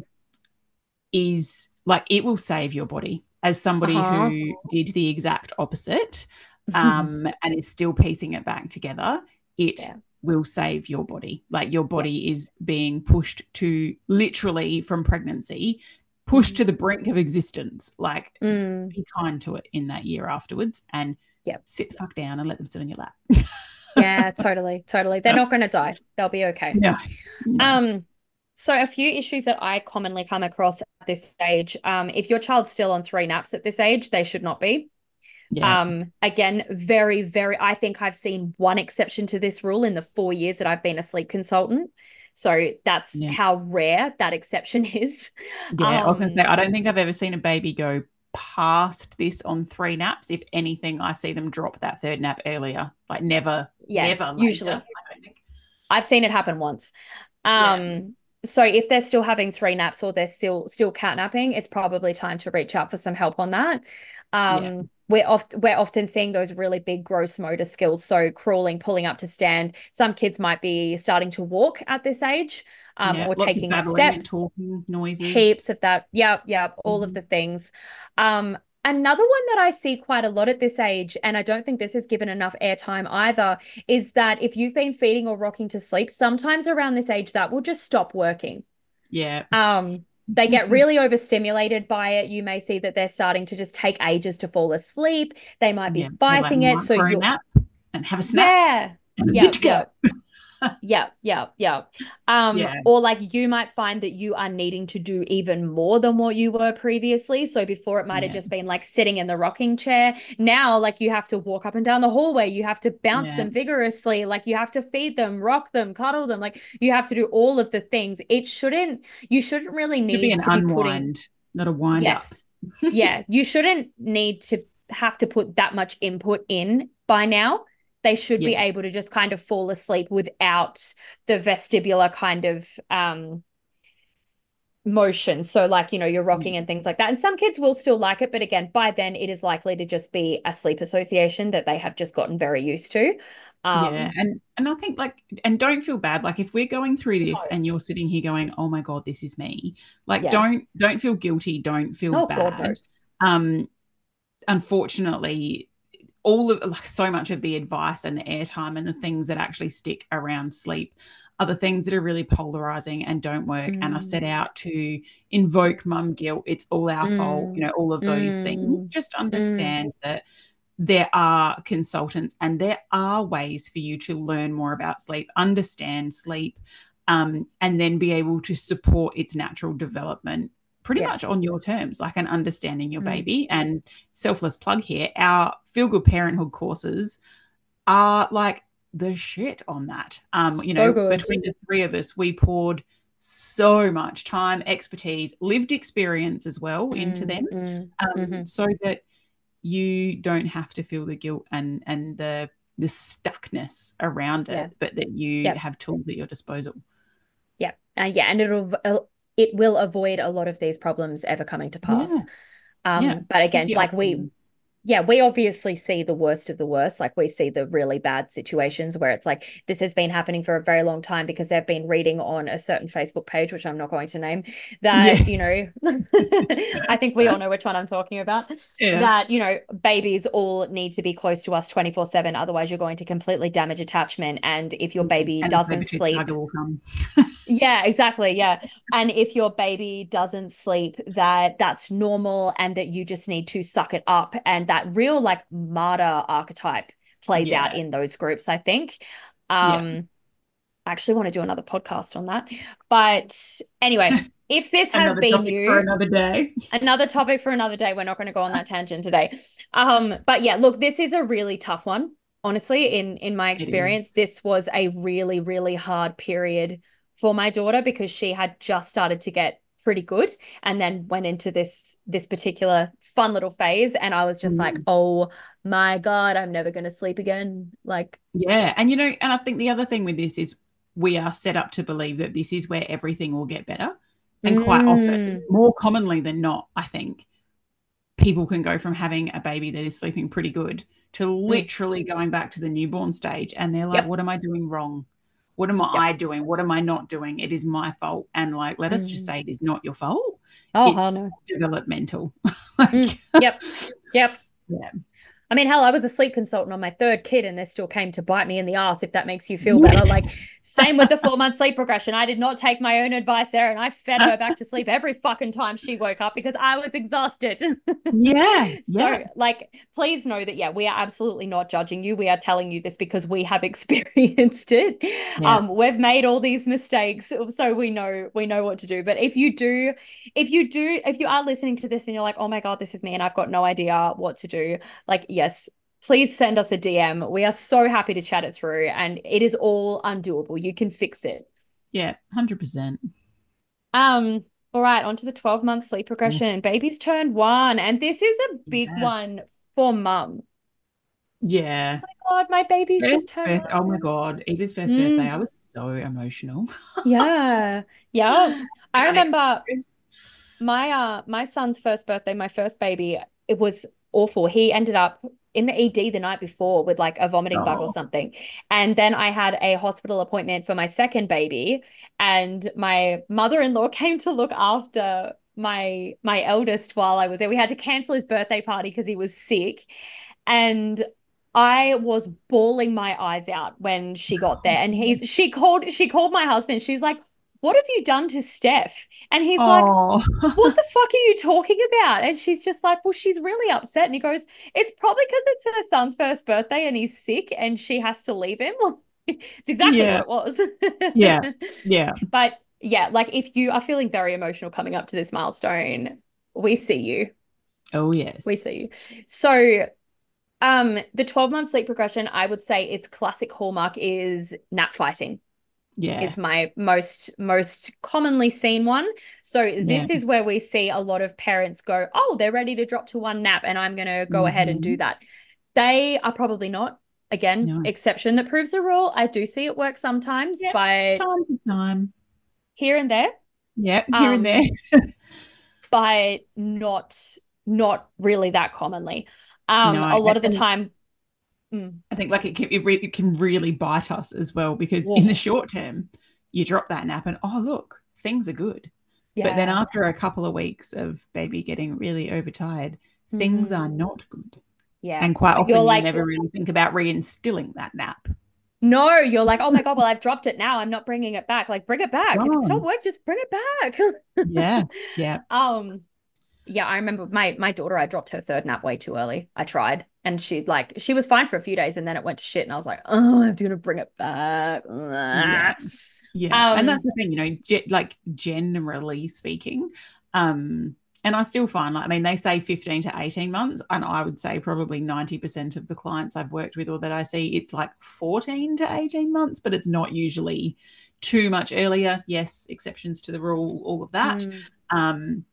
is like, it will save your body. As somebody Uh-huh. who did the exact opposite, um, and is still piecing it back together, it Yeah. will save your body. Like, your body yeah. is being pushed to, literally from pregnancy, pushed mm. to the brink of existence. Like, mm. be kind to it in that year afterwards, and yep. sit the fuck down and let them sit on your lap. Yeah, totally, totally. They're not going to die. They'll be okay. No, no. Um, so a few issues that I commonly come across at this stage. Um, if your child's still on three naps at this age, they should not be. Yeah. Um, again, very, very, I think I've seen one exception to this rule in the four years that I've been a sleep consultant. So that's yeah. how rare that exception is. Yeah, um, I was going to say, I don't think I've ever seen a baby go past this on three naps. If anything, I see them drop that third nap earlier. Like, never, yeah, never usually. later, I don't think. I've seen it happen once. Um, yeah. So if they're still having three naps or they're still still catnapping, it's probably time to reach out for some help on that. Um, yeah. We're oft we're often seeing those really big gross motor skills. So crawling, pulling up to stand. Some kids might be starting to walk at this age, um, yeah, or taking steps. And talking noises. Heaps of that. Yeah, yeah, all mm-hmm. of the things. Um, Another one that I see quite a lot at this age, and I don't think this is given enough airtime either, is that if you've been feeding or rocking to sleep, sometimes around this age that will just stop working. Yeah. Um, they get really overstimulated by it. You may see that they're starting to just take ages to fall asleep. They might be yeah. fighting like it. So you nap and have a snack. Yeah. And yeah. Yeah. Yeah, yeah, yeah. Um, Yeah. or like you might find that you are needing to do even more than what you were previously. So before it might have Yeah. just been like sitting in the rocking chair. Now, like you have to walk up and down the hallway, you have to bounce Yeah. them vigorously, like you have to feed them, rock them, cuddle them, like you have to do all of the things. It shouldn't, you shouldn't really It should be need an to be putting, unwind, not a wind up. yes, yeah, you shouldn't need to have to put that much input in by now. They should be Yeah. able to just kind of fall asleep without the vestibular kind of um motion. So like, you know, you're rocking Yeah. and things like that. And some kids will still like it, but again, by then it is likely to just be a sleep association that they have just gotten very used to. Um Yeah. And and I think like, and don't feel bad. Like if we're going through this no. and you're sitting here going, oh my God, this is me. Like Yeah. don't don't feel guilty. Don't feel Oh God, no. bad. Um, unfortunately, all of like so much of the advice and the airtime and the things that actually stick around sleep are the things that are really polarizing and don't work and are set Mm, out to invoke mum guilt. It's all our fault, you mm, know, all of those things. mm, Just mm. understand that there are consultants and there are ways for you to learn more about sleep, understand sleep, um, and then be able to support its natural development pretty much Yes. on your terms, like an understanding your Mm. baby. And selfless plug here, our Feel Good Parenthood courses are like the shit on that. Um, you So know, good. between the three of us, we poured so much time, expertise, lived experience as well into Mm, them, mm, um, mhm. so that you don't have to feel the guilt and and the the stuckness around Yeah. it, but that you Yeah. have tools at your disposal. Yeah. And yeah, and it'll uh, it will avoid a lot of these problems ever coming to Yeah, pass. yeah. Um, but Gives again, you like we options. yeah, we obviously see the worst of the worst. Like we see the really bad situations where it's like this has been happening for a very long time because they've been reading on a certain Facebook page, which I'm not going to name, Yeah. that, you know, I think we all know which one I'm talking about, Yeah. that, you know, babies all need to be close to us twenty-four seven. Otherwise, you're going to completely damage attachment. And if your baby And the doesn't saber-tooth sleep, tiger will come. yeah, exactly. Yeah. And if your baby doesn't sleep, that that's normal and that you just need to suck it up. And that real like martyr archetype plays out Yeah. in those groups, I think. Yeah. Um, I actually want to do another podcast on that. But anyway, if this has Another been topic for you, another day. another topic for another day. We're not going to go on that tangent today. Um, but yeah, look, this is a really tough one. Honestly, in in my It experience, is. this was a really, really hard period for my daughter because she had just started to get pretty good and then went into this this particular fun little phase. And I was just like, Mm. oh my God, I'm never going to sleep again. Like, Yeah. And you know, and I think the other thing with this is we are set up to believe that this is where everything will get better. And quite often, mm, more commonly than not, I think, people can go from having a baby that is sleeping pretty good to mm, literally going back to the newborn stage. And they're like, yep, what am I doing wrong? What am yep. I doing? What am I not doing? It is my fault. And like, let us just Mm. say it is not your fault. Oh, hell It's no. developmental. Mm, like, yep, yep. yeah. I mean, hell, I was a sleep consultant on my third kid and this still came to bite me in the ass, if that makes you feel better. Like, same with the four month sleep regression. I did not take my own advice there and I fed her back to sleep every fucking time she woke up because I was exhausted. Yeah. Yeah. So, like, please know that, yeah, we are absolutely not judging you. We are telling you this because we have experienced it. Yeah. Um, we've made all these mistakes, so we know we know what to do. But if you do, if you do, if you are listening to this and you're like, oh my God, this is me and I've got no idea what to do, like, yes, please send us a D M. We are so happy to chat it through and it is all undoable. You can fix it. Yeah. one hundred percent. Um, all right, on to the twelve month sleep regression. Baby's turned one, and this is a big Yeah. one for mum. Yeah. Oh my God, my baby's First just turned birth, oh my one. God, Eva's first birthday, I Mm, was so emotional. yeah. Yeah. I remember Unexpected. my uh my son's first birthday, my first baby, it was awful. He ended up in the E D the night before with like a vomiting bug or Oh, something. And then I had a hospital appointment for my second baby, and my mother-in-law came to look after my my eldest while I was there. We had to cancel his birthday party because he was sick. And I was bawling my eyes out when she got there. And he's she called she called my husband. She's like, "What have you done to Steph?" And he's like, oh, what the fuck are you talking about? And she's just like, well, she's really upset. And he goes, it's probably because it's her son's first birthday and he's sick and she has to leave him. It's exactly Yeah. what it was. Yeah. Yeah. But yeah, like if you are feeling very emotional coming up to this milestone, we see you. Oh, yes. We see you. So um the twelve month sleep progression, I would say its classic hallmark is nap fighting. Yeah. Is my most most commonly seen one. So this Yeah. is where we see a lot of parents go, oh, they're ready to drop to one nap and I'm going to go ahead and do Mhm. that. They are probably not. Again, No. exception that proves the rule. I do see it work sometimes, Yeah, but time to time. here and there, Yeah, here and Um, there. but not not really that commonly. Um, No, a lot of the and time, mm, I think like it can, it, re- it can really bite us as well because in the woof. short term, you drop that nap and oh look, things are good. But then Yeah. after a couple of weeks of baby getting really overtired, things Mm, are not good. yeah. And quite But you're often you like, never really think about reinstilling that nap. no, you're like, oh my God, well, I've dropped it now. I'm not bringing it back. Like, bring it back. If it's not Gone. work, just bring it back. Yeah, yeah. Um, yeah, I remember my my daughter, I dropped her third nap way too early. I tried and she like she was fine for a few days and then it went to shit and I was like, oh, I'm gonna bring it back. Yeah. Yeah. And that's Um, the thing, you know, ge- like generally speaking, um, and I still find like, I mean, they say fifteen to eighteen months, and I would say probably ninety percent of the clients I've worked with or that I see, it's like fourteen to eighteen months, but it's not usually too much earlier. Yes, exceptions to the rule, all of that. mm, Um,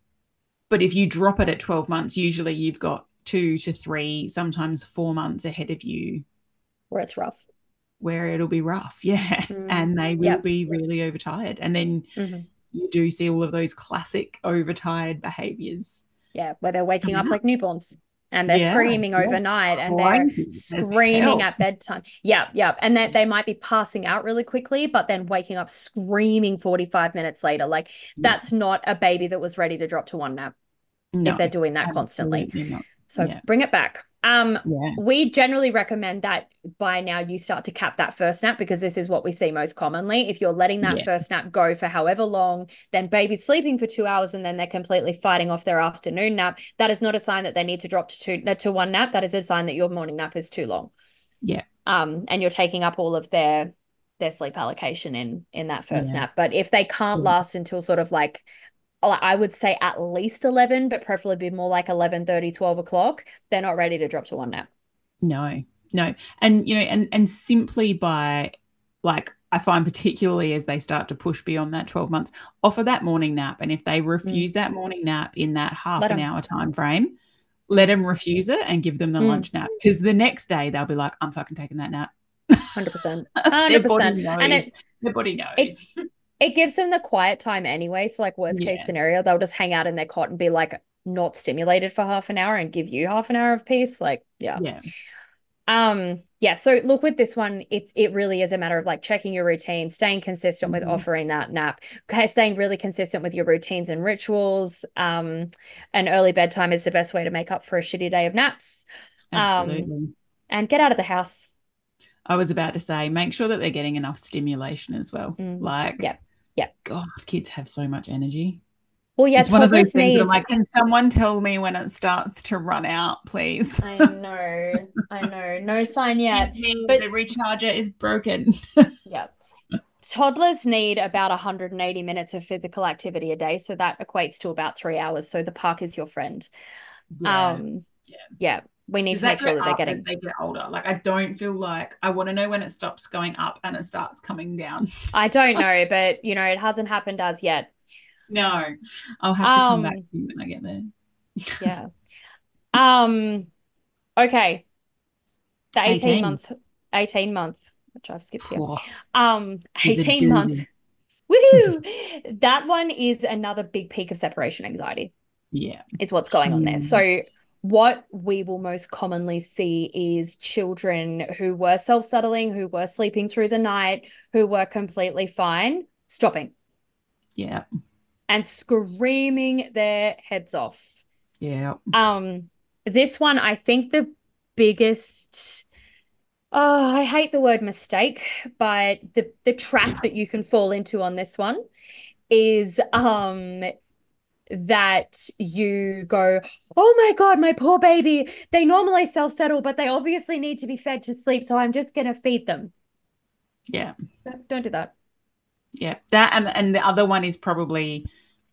but if you drop it at twelve months, usually you've got two to three, sometimes four months ahead of you where it's rough. where it'll be rough. Yeah. Mm, And they will yep. be really overtired. And then Mhm. you do see all of those classic overtired behaviors. Yeah, where they're waking coming up up. like newborns and they're Yeah. screaming Yeah. overnight and they're Cranky as screaming hell. at bedtime. Yeah, yeah. And that they might be passing out really quickly, but then waking up screaming forty-five minutes later. Like Yeah. that's not a baby that was ready to drop to one nap No, if they're doing that constantly. absolutely not. So Yeah. bring it back. Um, Yeah. we generally recommend that by now you start to cap that first nap because this is what we see most commonly. If you're letting that Yeah. first nap go for however long, then baby's sleeping for two hours and then they're completely fighting off their afternoon nap. That is not a sign that they need to drop to two to one nap. That is a sign that your morning nap is too long. Yeah. Um, and you're taking up all of their their sleep allocation in in that first Yeah. nap. But if they can't Yeah. last until sort of like I would say at least eleven, but preferably be more like eleven thirty, twelve o'clock, they're not ready to drop to one nap. No, no. And, you know, and, and simply by like, I find particularly as they start to push beyond that twelve months, offer that morning nap. And if they refuse mm. that morning nap in that half let an them. hour time frame, let them refuse it and give them the mm. lunch nap. Because the next day they'll be like, I'm fucking taking that nap. one hundred percent. one hundred percent. Their body knows. And it, Their body knows. It's, it gives them the quiet time anyway. So like worst yeah. case scenario, they'll just hang out in their cot and be like not stimulated for half an hour and give you half an hour of peace. Like, yeah. Yeah. Um, yeah. So look, with this one, it's, it really is a matter of like checking your routine, staying consistent mm-hmm. with offering that nap, okay, staying really consistent with your routines and rituals. Um, an early bedtime is the best way to make up for a shitty day of naps. Absolutely. Um, and get out of the house. I was about to say, make sure that they're getting enough stimulation as well. Mm, like, yeah, yeah. God, kids have so much energy. Well, yeah, it's one of those things need... that I'm like, can someone tell me when it starts to run out, please? I know, I know. No sign yet. But the recharger is broken. Yeah. Toddlers need about one hundred eighty minutes of physical activity a day. So that equates to about three hours. So the park is your friend. Yeah. Um, yeah. yeah. We need Does to make that sure that they're getting. As they get older. Like, I don't feel like I want to know when it stops going up and it starts coming down. I don't know, but you know, it hasn't happened as yet. No, I'll have to come um, back to you when I get there. Yeah. Um. Okay. The eighteen, eighteen. month, eighteen month, which I've skipped here. Whoa. Um, eighteen month. Woohoo! That one is another big peak of separation anxiety. Yeah, is what's going on there. So. What we will most commonly see is children who were self-settling, who were sleeping through the night, who were completely fine, stopping. Yeah. And screaming their heads off. Yeah. Um, this one, I think the biggest, oh, I hate the word mistake, but the, the trap that you can fall into on this one is um that you go, oh my God, my poor baby, they normally self-settle, but they obviously need to be fed to sleep, so I'm just going to feed them. Yeah. Don't do that. Yeah. That and and the other one is probably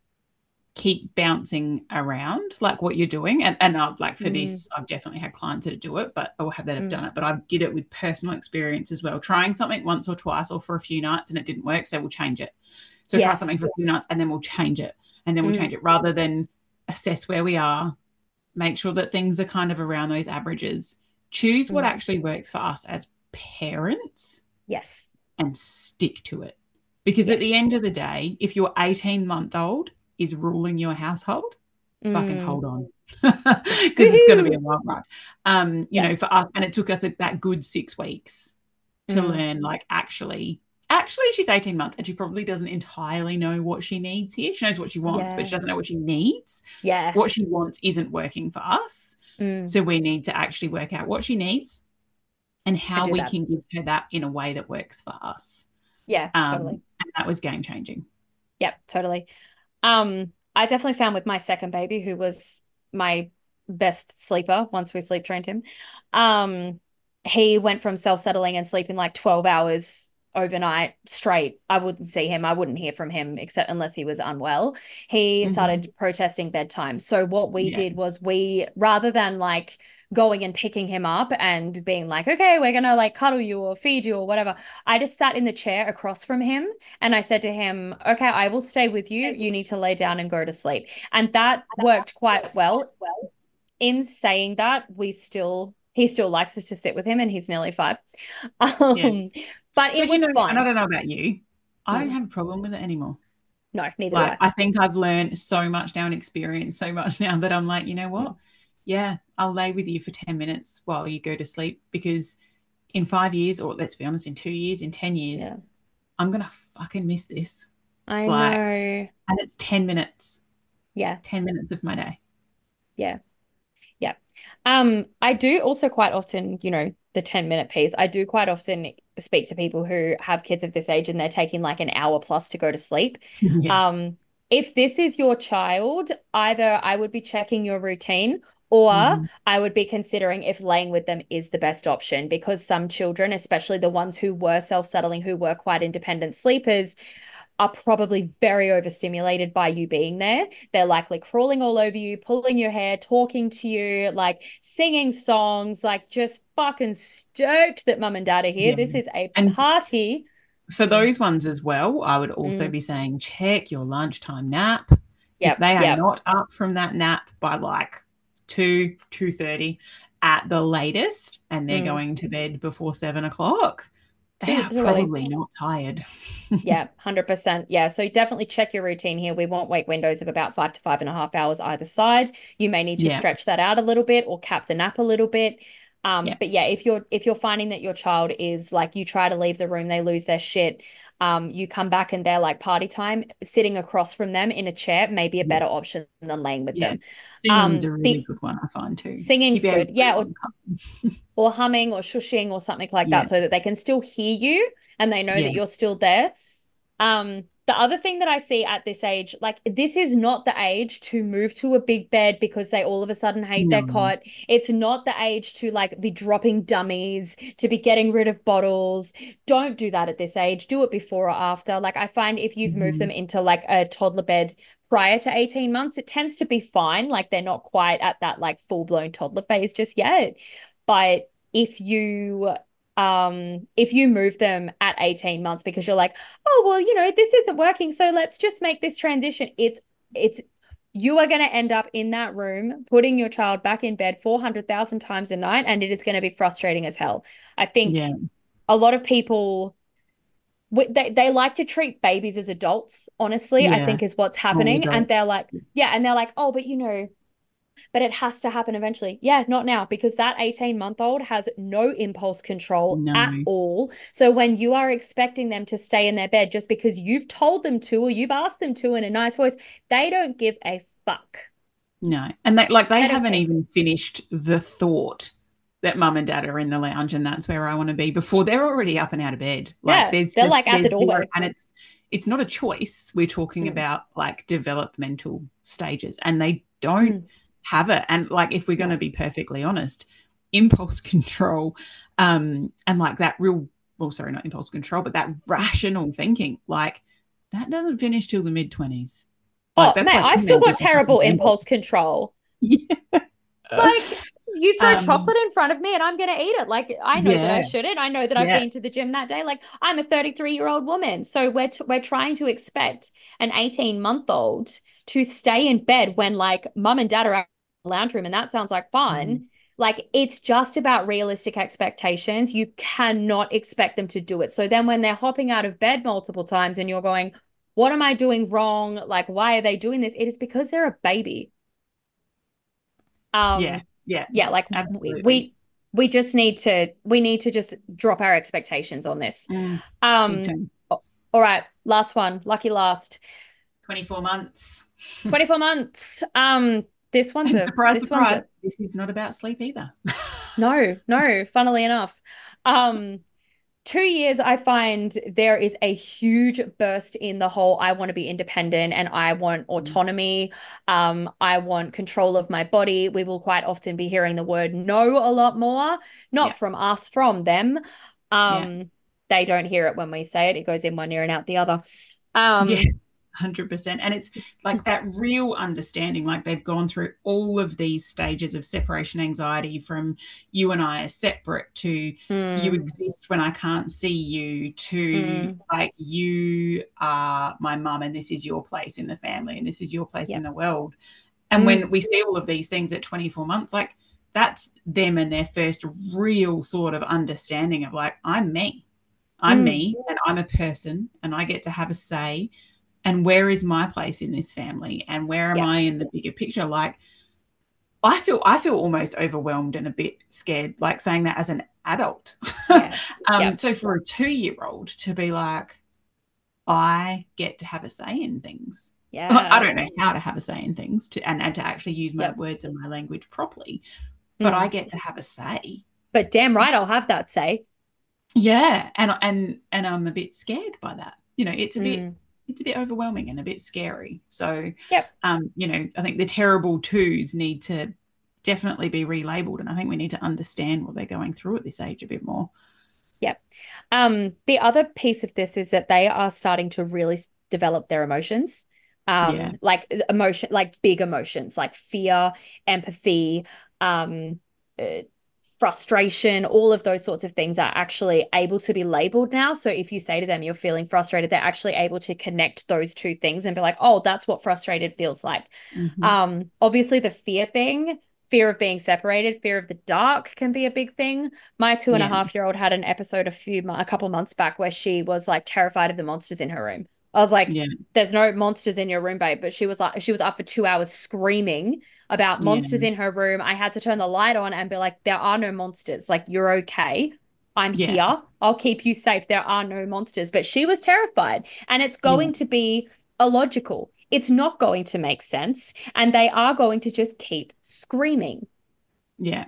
keep bouncing around like what you're doing. And and I've like for Mm. this, I've definitely had clients that do it, but or have that have Mm. done it. But I did it with personal experience as well. Trying something once or twice or for a few nights and it didn't work, so we'll change it. So try Yes. something for a few nights and then we'll change it. And then we'll Mm. change it rather than assess where we are, make sure that things are kind of around those averages. Choose what Mm. actually works for us as parents Yes. and stick to it. Because at the Yes. end of the day, if your eighteen month old is ruling your household, fucking Mm. hold on. Because it's going to be a Woohoo! wild ride. Um, you know, Yes. for us, and it took us a, that good six weeks to Mm. learn, like, actually, actually, she's eighteen months and she probably doesn't entirely know what she needs here. She knows what she wants, but she Yeah. doesn't know what she needs. Yeah. What she wants isn't working for us. Mm. So we need to actually work out what she needs and how do we that. can give her that in a way that works for us. Yeah, Um, totally. And that was game changing. Yep, totally. Um, I definitely found with my second baby, who was my best sleeper once we sleep trained him, um, he went from self-settling and sleeping like twelve hours overnight straight. I wouldn't see him. I wouldn't hear from him except unless he was unwell. He Mhm. started protesting bedtime. So what we Yeah. did was we, rather than like going and picking him up and being like, okay, we're going to like cuddle you or feed you or whatever, I just sat in the chair across from him and I said to him, okay, I will stay with you. You need to lay down and go to sleep. And that worked quite well. In saying that, we still, he still likes us to sit with him and he's nearly five. Um, Yeah. But it But you was know, fine. and I don't know about you, I don't Mm. have a problem with it anymore. No, neither Like, do I. I think I've learned so much now and experienced so much now that I'm like, you know what? Mm. Yeah, I'll lay with you for ten minutes while you go to sleep, because in five years, or let's be honest, in two years, in ten years, Yeah. I'm going to fucking miss this. I Like, know. and it's ten minutes, Yeah. ten minutes of my day. Yeah. Yeah. Um, I do also quite often, you know, the ten minute piece, I do quite often speak to people who have kids of this age and they're taking like an hour plus to go to sleep. Yeah. Um, if this is your child, either I would be checking your routine or Mhm. I would be considering if laying with them is the best option, because some children, especially the ones who were self-settling, who were quite independent sleepers, are probably very overstimulated by you being there. They're likely crawling all over you, pulling your hair, talking to you, like singing songs, like just fucking stoked that mum and dad are here. Yeah. This is a And party. for those ones as well, I would also Mm. be saying, check your lunchtime nap. Yep, If they are yep. not up from that nap by like two, two thirty at the latest, and they're Mm. going to bed before seven o'clock, they Too are early. probably not tired. Yeah, one hundred percent. Yeah, so definitely check your routine here. We want wake windows of about five to five and a half hours either side. You may need to Yeah. stretch that out a little bit or cap the nap a little bit. Um, Yeah. but yeah, if you're if you're finding that your child is like, you try to leave the room, they lose their shit, um, you come back and they're like party time, sitting across from them in a chair may be a Yeah. better option than laying with Yeah. them. Singing's Um, a really the good one, I find too. singing's Keep good. Yeah, or, everyone or humming or shushing or something like Yeah. that, so that they can still hear you and they know Yeah. that you're still there. Um, the other thing that I see at this age, like, this is not the age to move to a big bed because they all of a sudden hate their No. cot. It's not the age to like be dropping dummies, to be getting rid of bottles. Don't do that at this age. Do it before or after. Like, I find if you've moved Mhm. them into like a toddler bed prior to eighteen months, it tends to be fine. Like, they're not quite at that like full-blown toddler phase just yet. But if you um if you move them at eighteen months because you're like, oh well, you know, this isn't working, so let's just make this transition, it's it's you are going to end up in that room putting your child back in bed four hundred thousand times a night, and it is going to be frustrating as hell. I think Yeah. a lot of people, they, they like to treat babies as adults, honestly, I Yeah. think is what's Small happening. And adults. they're like, yeah, and they're like, oh, but you know, but it has to happen eventually. Yeah, not now, because that eighteen month old has no impulse control No. at all. So when you are expecting them to stay in their bed just because you've told them to, or you've asked them to in a nice voice, they don't give a fuck. No. And they like they They don't haven't care. even finished the thought that mum and dad are in the lounge and that's where I want to be before they're already up and out of bed. Like Yeah, there's they're like at there's the doorway. zero, and it's it's not a choice. We're talking Mm. about like developmental stages, and they don't Mm. have it. And like, if we're going to No. be perfectly honest, impulse control um and like that real well, sorry, not impulse control, but that rational thinking, like that doesn't finish till the mid twenties. Like, oh, mate, I've still got terrible impulse control. Yeah. Like, you throw Um, chocolate in front of me and I'm going to eat it. Like, I know yeah. that I shouldn't. I know that I've Yeah. been to the gym that day. Like, I'm a thirty-three-year-old woman. So we're, t- we're trying to expect an eighteen-month-old to stay in bed when, like, mum and dad are out in the lounge room and that sounds like fun. Mm. Like, it's just about realistic expectations. You cannot expect them to do it. So then when they're hopping out of bed multiple times and you're going, what am I doing wrong? Like, why are they doing this? It is because they're a baby. Um, yeah, yeah, yeah. Like we, we we just need to we need to just drop our expectations on this. Mm, um, all right, last one, lucky last. twenty-four months. twenty-four months. Um, this one's and a surprise, this surprise. One's a, this is not about sleep either. no, no. Funnily enough, um. Two years, I find there is a huge burst in the whole I want to be independent and I want autonomy. Um, I want control of my body. We will quite often be hearing the word no a lot more, not yeah. from us, from them. Um, yeah. They don't hear it when we say it. It goes in one ear and out the other. Um, yes. one hundred percent. And it's like that real understanding, like they've gone through all of these stages of separation anxiety, from you and I are separate to mm. you exist when I can't see you, to mm. like you are my mum and this is your place in the family and this is your place yep. in the world. And mm. when we see all of these things at twenty-four months, like that's them and their first real sort of understanding of like, I'm me. I'm mm. me and I'm a person and I get to have a say. And where is my place in this family? And where am yeah. I in the bigger picture? Like, I feel I feel almost overwhelmed and a bit scared, like saying that as an adult. Yeah. um, yeah. So for a two-year-old to be like, I get to have a say in things. Yeah. I don't know how to have a say in things to, and, and to actually use my yep. words and my language properly, but mm. I get to have a say. But damn right I'll have that say. Yeah. And, and, and I'm a bit scared by that. You know, it's a mm. bit... it's a bit overwhelming and a bit scary. So, yep. um, you know, I think the terrible twos need to definitely be relabeled. And I think we need to understand what they're going through at this age a bit more. Yep. Um, the other piece of this is that they are starting to really develop their emotions. Um, yeah. like emotion, like big emotions, like fear, empathy, um, uh, frustration, all of those sorts of things are actually able to be labeled now. So if you say to them you're feeling frustrated, they're actually able to connect those two things and be like, oh, that's what frustrated feels like. Mm-hmm. Um, obviously the fear thing, fear of being separated, fear of the dark can be a big thing. My two and yeah. a half year old had an episode a few, a couple months back where she was like terrified of the monsters in her room. I was like, yeah. there's no monsters in your room, babe. But she was like, she was up for two hours screaming about monsters yeah. in her room. I had to turn the light on and be like, there are no monsters. Like, you're okay. I'm yeah. here. I'll keep you safe. There are no monsters. But she was terrified. And it's going yeah. to be illogical. It's not going to make sense. And they are going to just keep screaming. Yeah.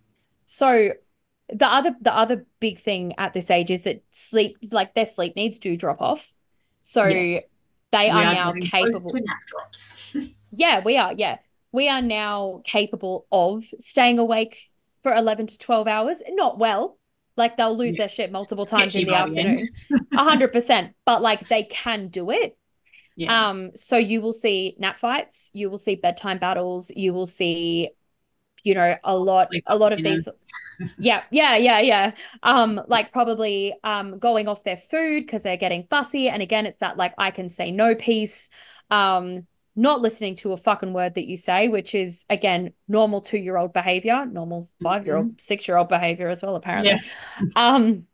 So the other the other big thing at this age is that sleep, like their sleep needs do drop off. So yes. they we are, are now capable. Close to nap drops. yeah, we are. Yeah. We are now capable of staying awake for eleven to twelve hours. Not well. Like they'll lose yeah. their shit multiple Sketchy times in the the afternoon. A hundred percent. But like they can do it. Yeah. Um, so you will see nap fights, you will see bedtime battles, you will see, you know, a lot, Sleep a lot of dinner. these. Yeah, yeah, yeah, yeah. Um, like probably um going off their food because they're getting fussy. And again, it's that like I can say no piece. Um, not listening to a fucking word that you say, which is again normal two-year-old behavior, normal five-year-old, mm-hmm. six-year-old behavior as well, apparently. Yeah. Um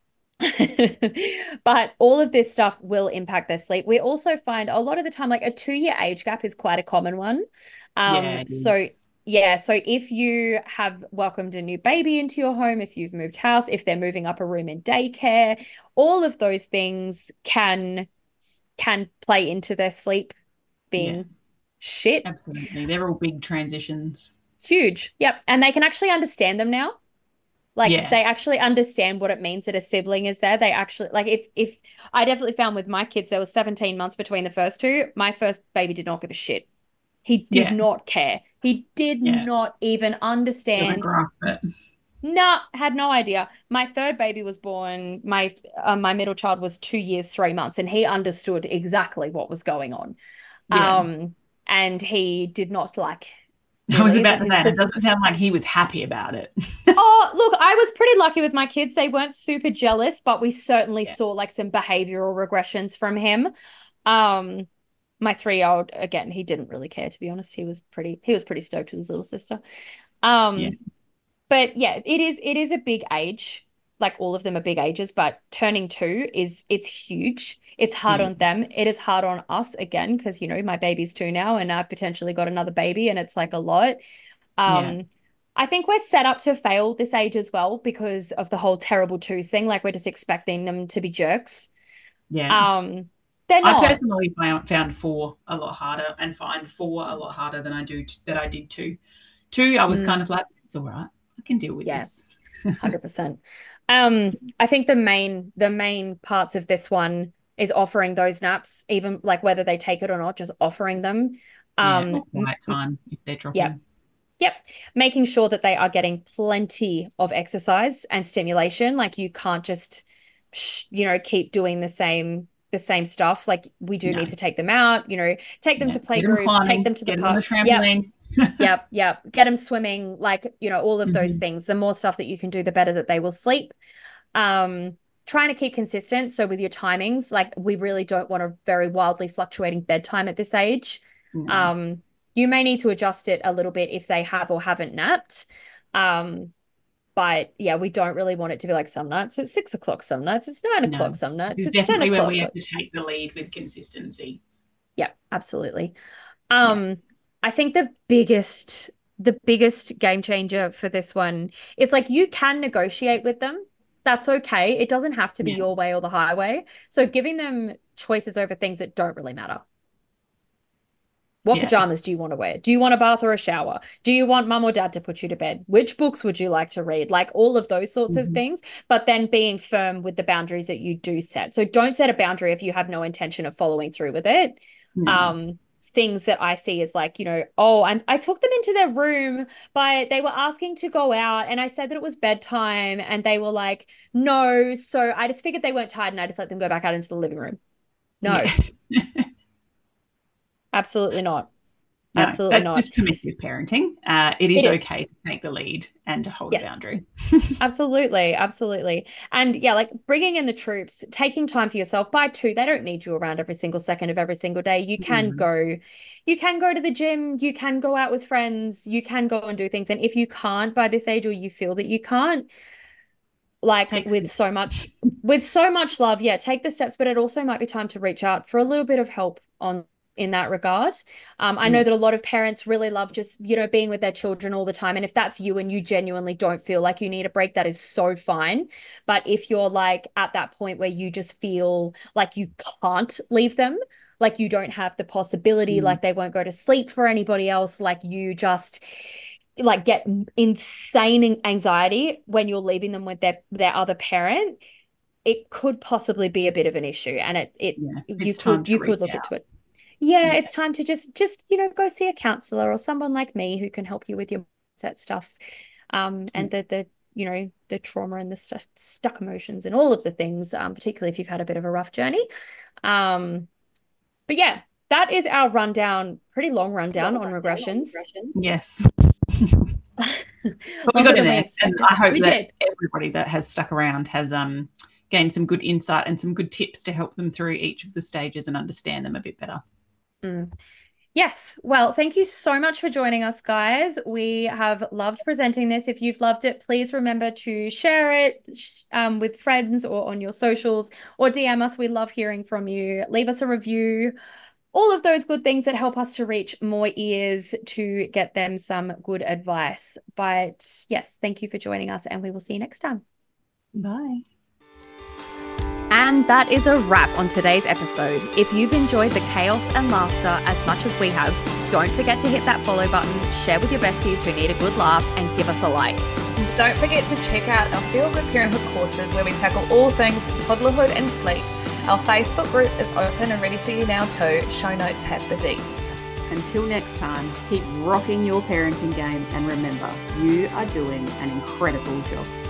but all of this stuff will impact their sleep. We also find a lot of the time, like a two-year age gap is quite a common one. Um, yeah, so yeah, so if you have welcomed a new baby into your home, if you've moved house, if they're moving up a room in daycare, all of those things can can play into their sleep being yeah. shit. Absolutely. They're all big transitions. Huge. Yep. And they can actually understand them now. Like yeah. they actually understand what it means that a sibling is there. They actually like if if I definitely found with my kids, there was seventeen months between the first two. My first baby did not give a shit. He did yeah. not care. He did yeah. not even understand. Doesn't grasp it. Nah, had no idea. My third baby was born, my uh, my middle child was two years, three months, and he understood exactly what was going on. Yeah. Um, and he did not like I was really about that to his say, it phys- doesn't sound like he was happy about it. Oh, look, I was pretty lucky with my kids. They weren't super jealous, but we certainly Yeah. saw like some behavioral regressions from him. Um, my three-year-old, again, he didn't really care, to be honest. He was pretty, he was pretty stoked with his little sister. Um, Yeah. but yeah, it is, it is a big age. Like all of them are big ages, but turning two is, it's huge. It's hard Yeah. on them. It is hard on us again, because, you know, my baby's two now and I've potentially got another baby and it's like a lot. Um, Yeah. I think we're set up to fail this age as well because of the whole terrible twos thing. Like we're just expecting them to be jerks. Yeah. Um, they're I not. personally found, found four a lot harder and find four a lot harder than I do that I did two. Two, I was Mm. kind of like, it's all right. I can deal with Yeah. this. one hundred percent. Um, I think the main the main parts of this one is offering those naps, even like whether they take it or not, just offering them. Um, Yeah, m- quiet time if they're dropping. Yep. Yep. Making sure that they are getting plenty of exercise and stimulation. Like you can't just, sh- you know, keep doing the same the same stuff. Like we do No. need to take them out, you know, take them Yeah. to play Get them groups, climbing, take them to the get them on the park. Yep. trampoline. Yep, yep. Get them swimming, like, you know, all of those Mhm. things. The more stuff that you can do, the better that they will sleep. Um, trying to keep consistent. So with your timings, like we really don't want a very wildly fluctuating bedtime at this age. No. Um, you may need to adjust it a little bit if they have or haven't napped. Um, but yeah, we don't really want it to be like some nights it's six o'clock, some nights it's nine No. o'clock, some nights This is it's ten definitely where o'clock. we have to take the lead with consistency. Yeah, absolutely. Um, I think the biggest the biggest game changer for this one is like you can negotiate with them. That's okay. It doesn't have to be Yeah. your way or the highway. So giving them choices over things that don't really matter. What Yeah. pajamas do you want to wear? Do you want a bath or a shower? Do you want mum or dad to put you to bed? Which books would you like to read? Like all of those sorts of Mhm. things, but then being firm with the boundaries that you do set. So don't set a boundary if you have no intention of following through with it. No. Um, things that I see is like, you know, oh, I'm, I took them into their room, but they were asking to go out and I said that it was bedtime and they were like, no. So I just figured they weren't tired and I just let them go back out into the living room. No, Yeah. absolutely not. No, Absolutely that's not. just permissive parenting. Uh, it is It is. okay to take the lead and to hold Yes. a boundary. Absolutely, absolutely. And yeah, like bringing in the troops, taking time for yourself. By two, they don't need you around every single second of every single day. You can Mhm. go, you can go to the gym, you can go out with friends, you can go and do things. And if you can't by this age or you feel that you can't, like Take with so steps. much with so much love, yeah, take the steps, but it also might be time to reach out for a little bit of help on in that regard. Um, I know Yeah. that a lot of parents really love just, you know, being with their children all the time. And if that's you and you genuinely don't feel like you need a break, that is so fine. But if you're like at that point where you just feel like you can't leave them, like you don't have the possibility, Mm. like they won't go to sleep for anybody else, like you just like get insane anxiety when you're leaving them with their their other parent, it could possibly be a bit of an issue. And it it Yeah, you it's time could to you could reach look out. into it. Yeah, Yeah. it's time to just just you know go see a counselor or someone like me who can help you with your that stuff, um, and the the you know the trauma and the st stuck emotions and all of the things, um, particularly if you've had a bit of a rough journey. Um, but yeah, that is our rundown, pretty long rundown on regressions. Yes. But we Longer got in than we there, and expected. I hope We that did. everybody that has stuck around has um, gained some good insight and some good tips to help them through each of the stages and understand them a bit better. Mm. Yes. Well, thank you so much for joining us, guys. We have loved presenting this. If you've loved it, please remember to share it um, with friends or on your socials or D M us. We love hearing from you. Leave us a review. All of those good things that help us to reach more ears to get them some good advice. But yes, thank you for joining us and we will see you next time. Bye. And that is a wrap on today's episode. If you've enjoyed the chaos and laughter as much as we have, don't forget to hit that follow button, share with your besties who need a good laugh, and give us a like. And don't forget to check out our Feel Good Parenthood courses where we tackle all things toddlerhood and sleep. Our Facebook group is open and ready for you now too. Show notes have the deets. Until next time, keep rocking your parenting game, and remember, you are doing an incredible job.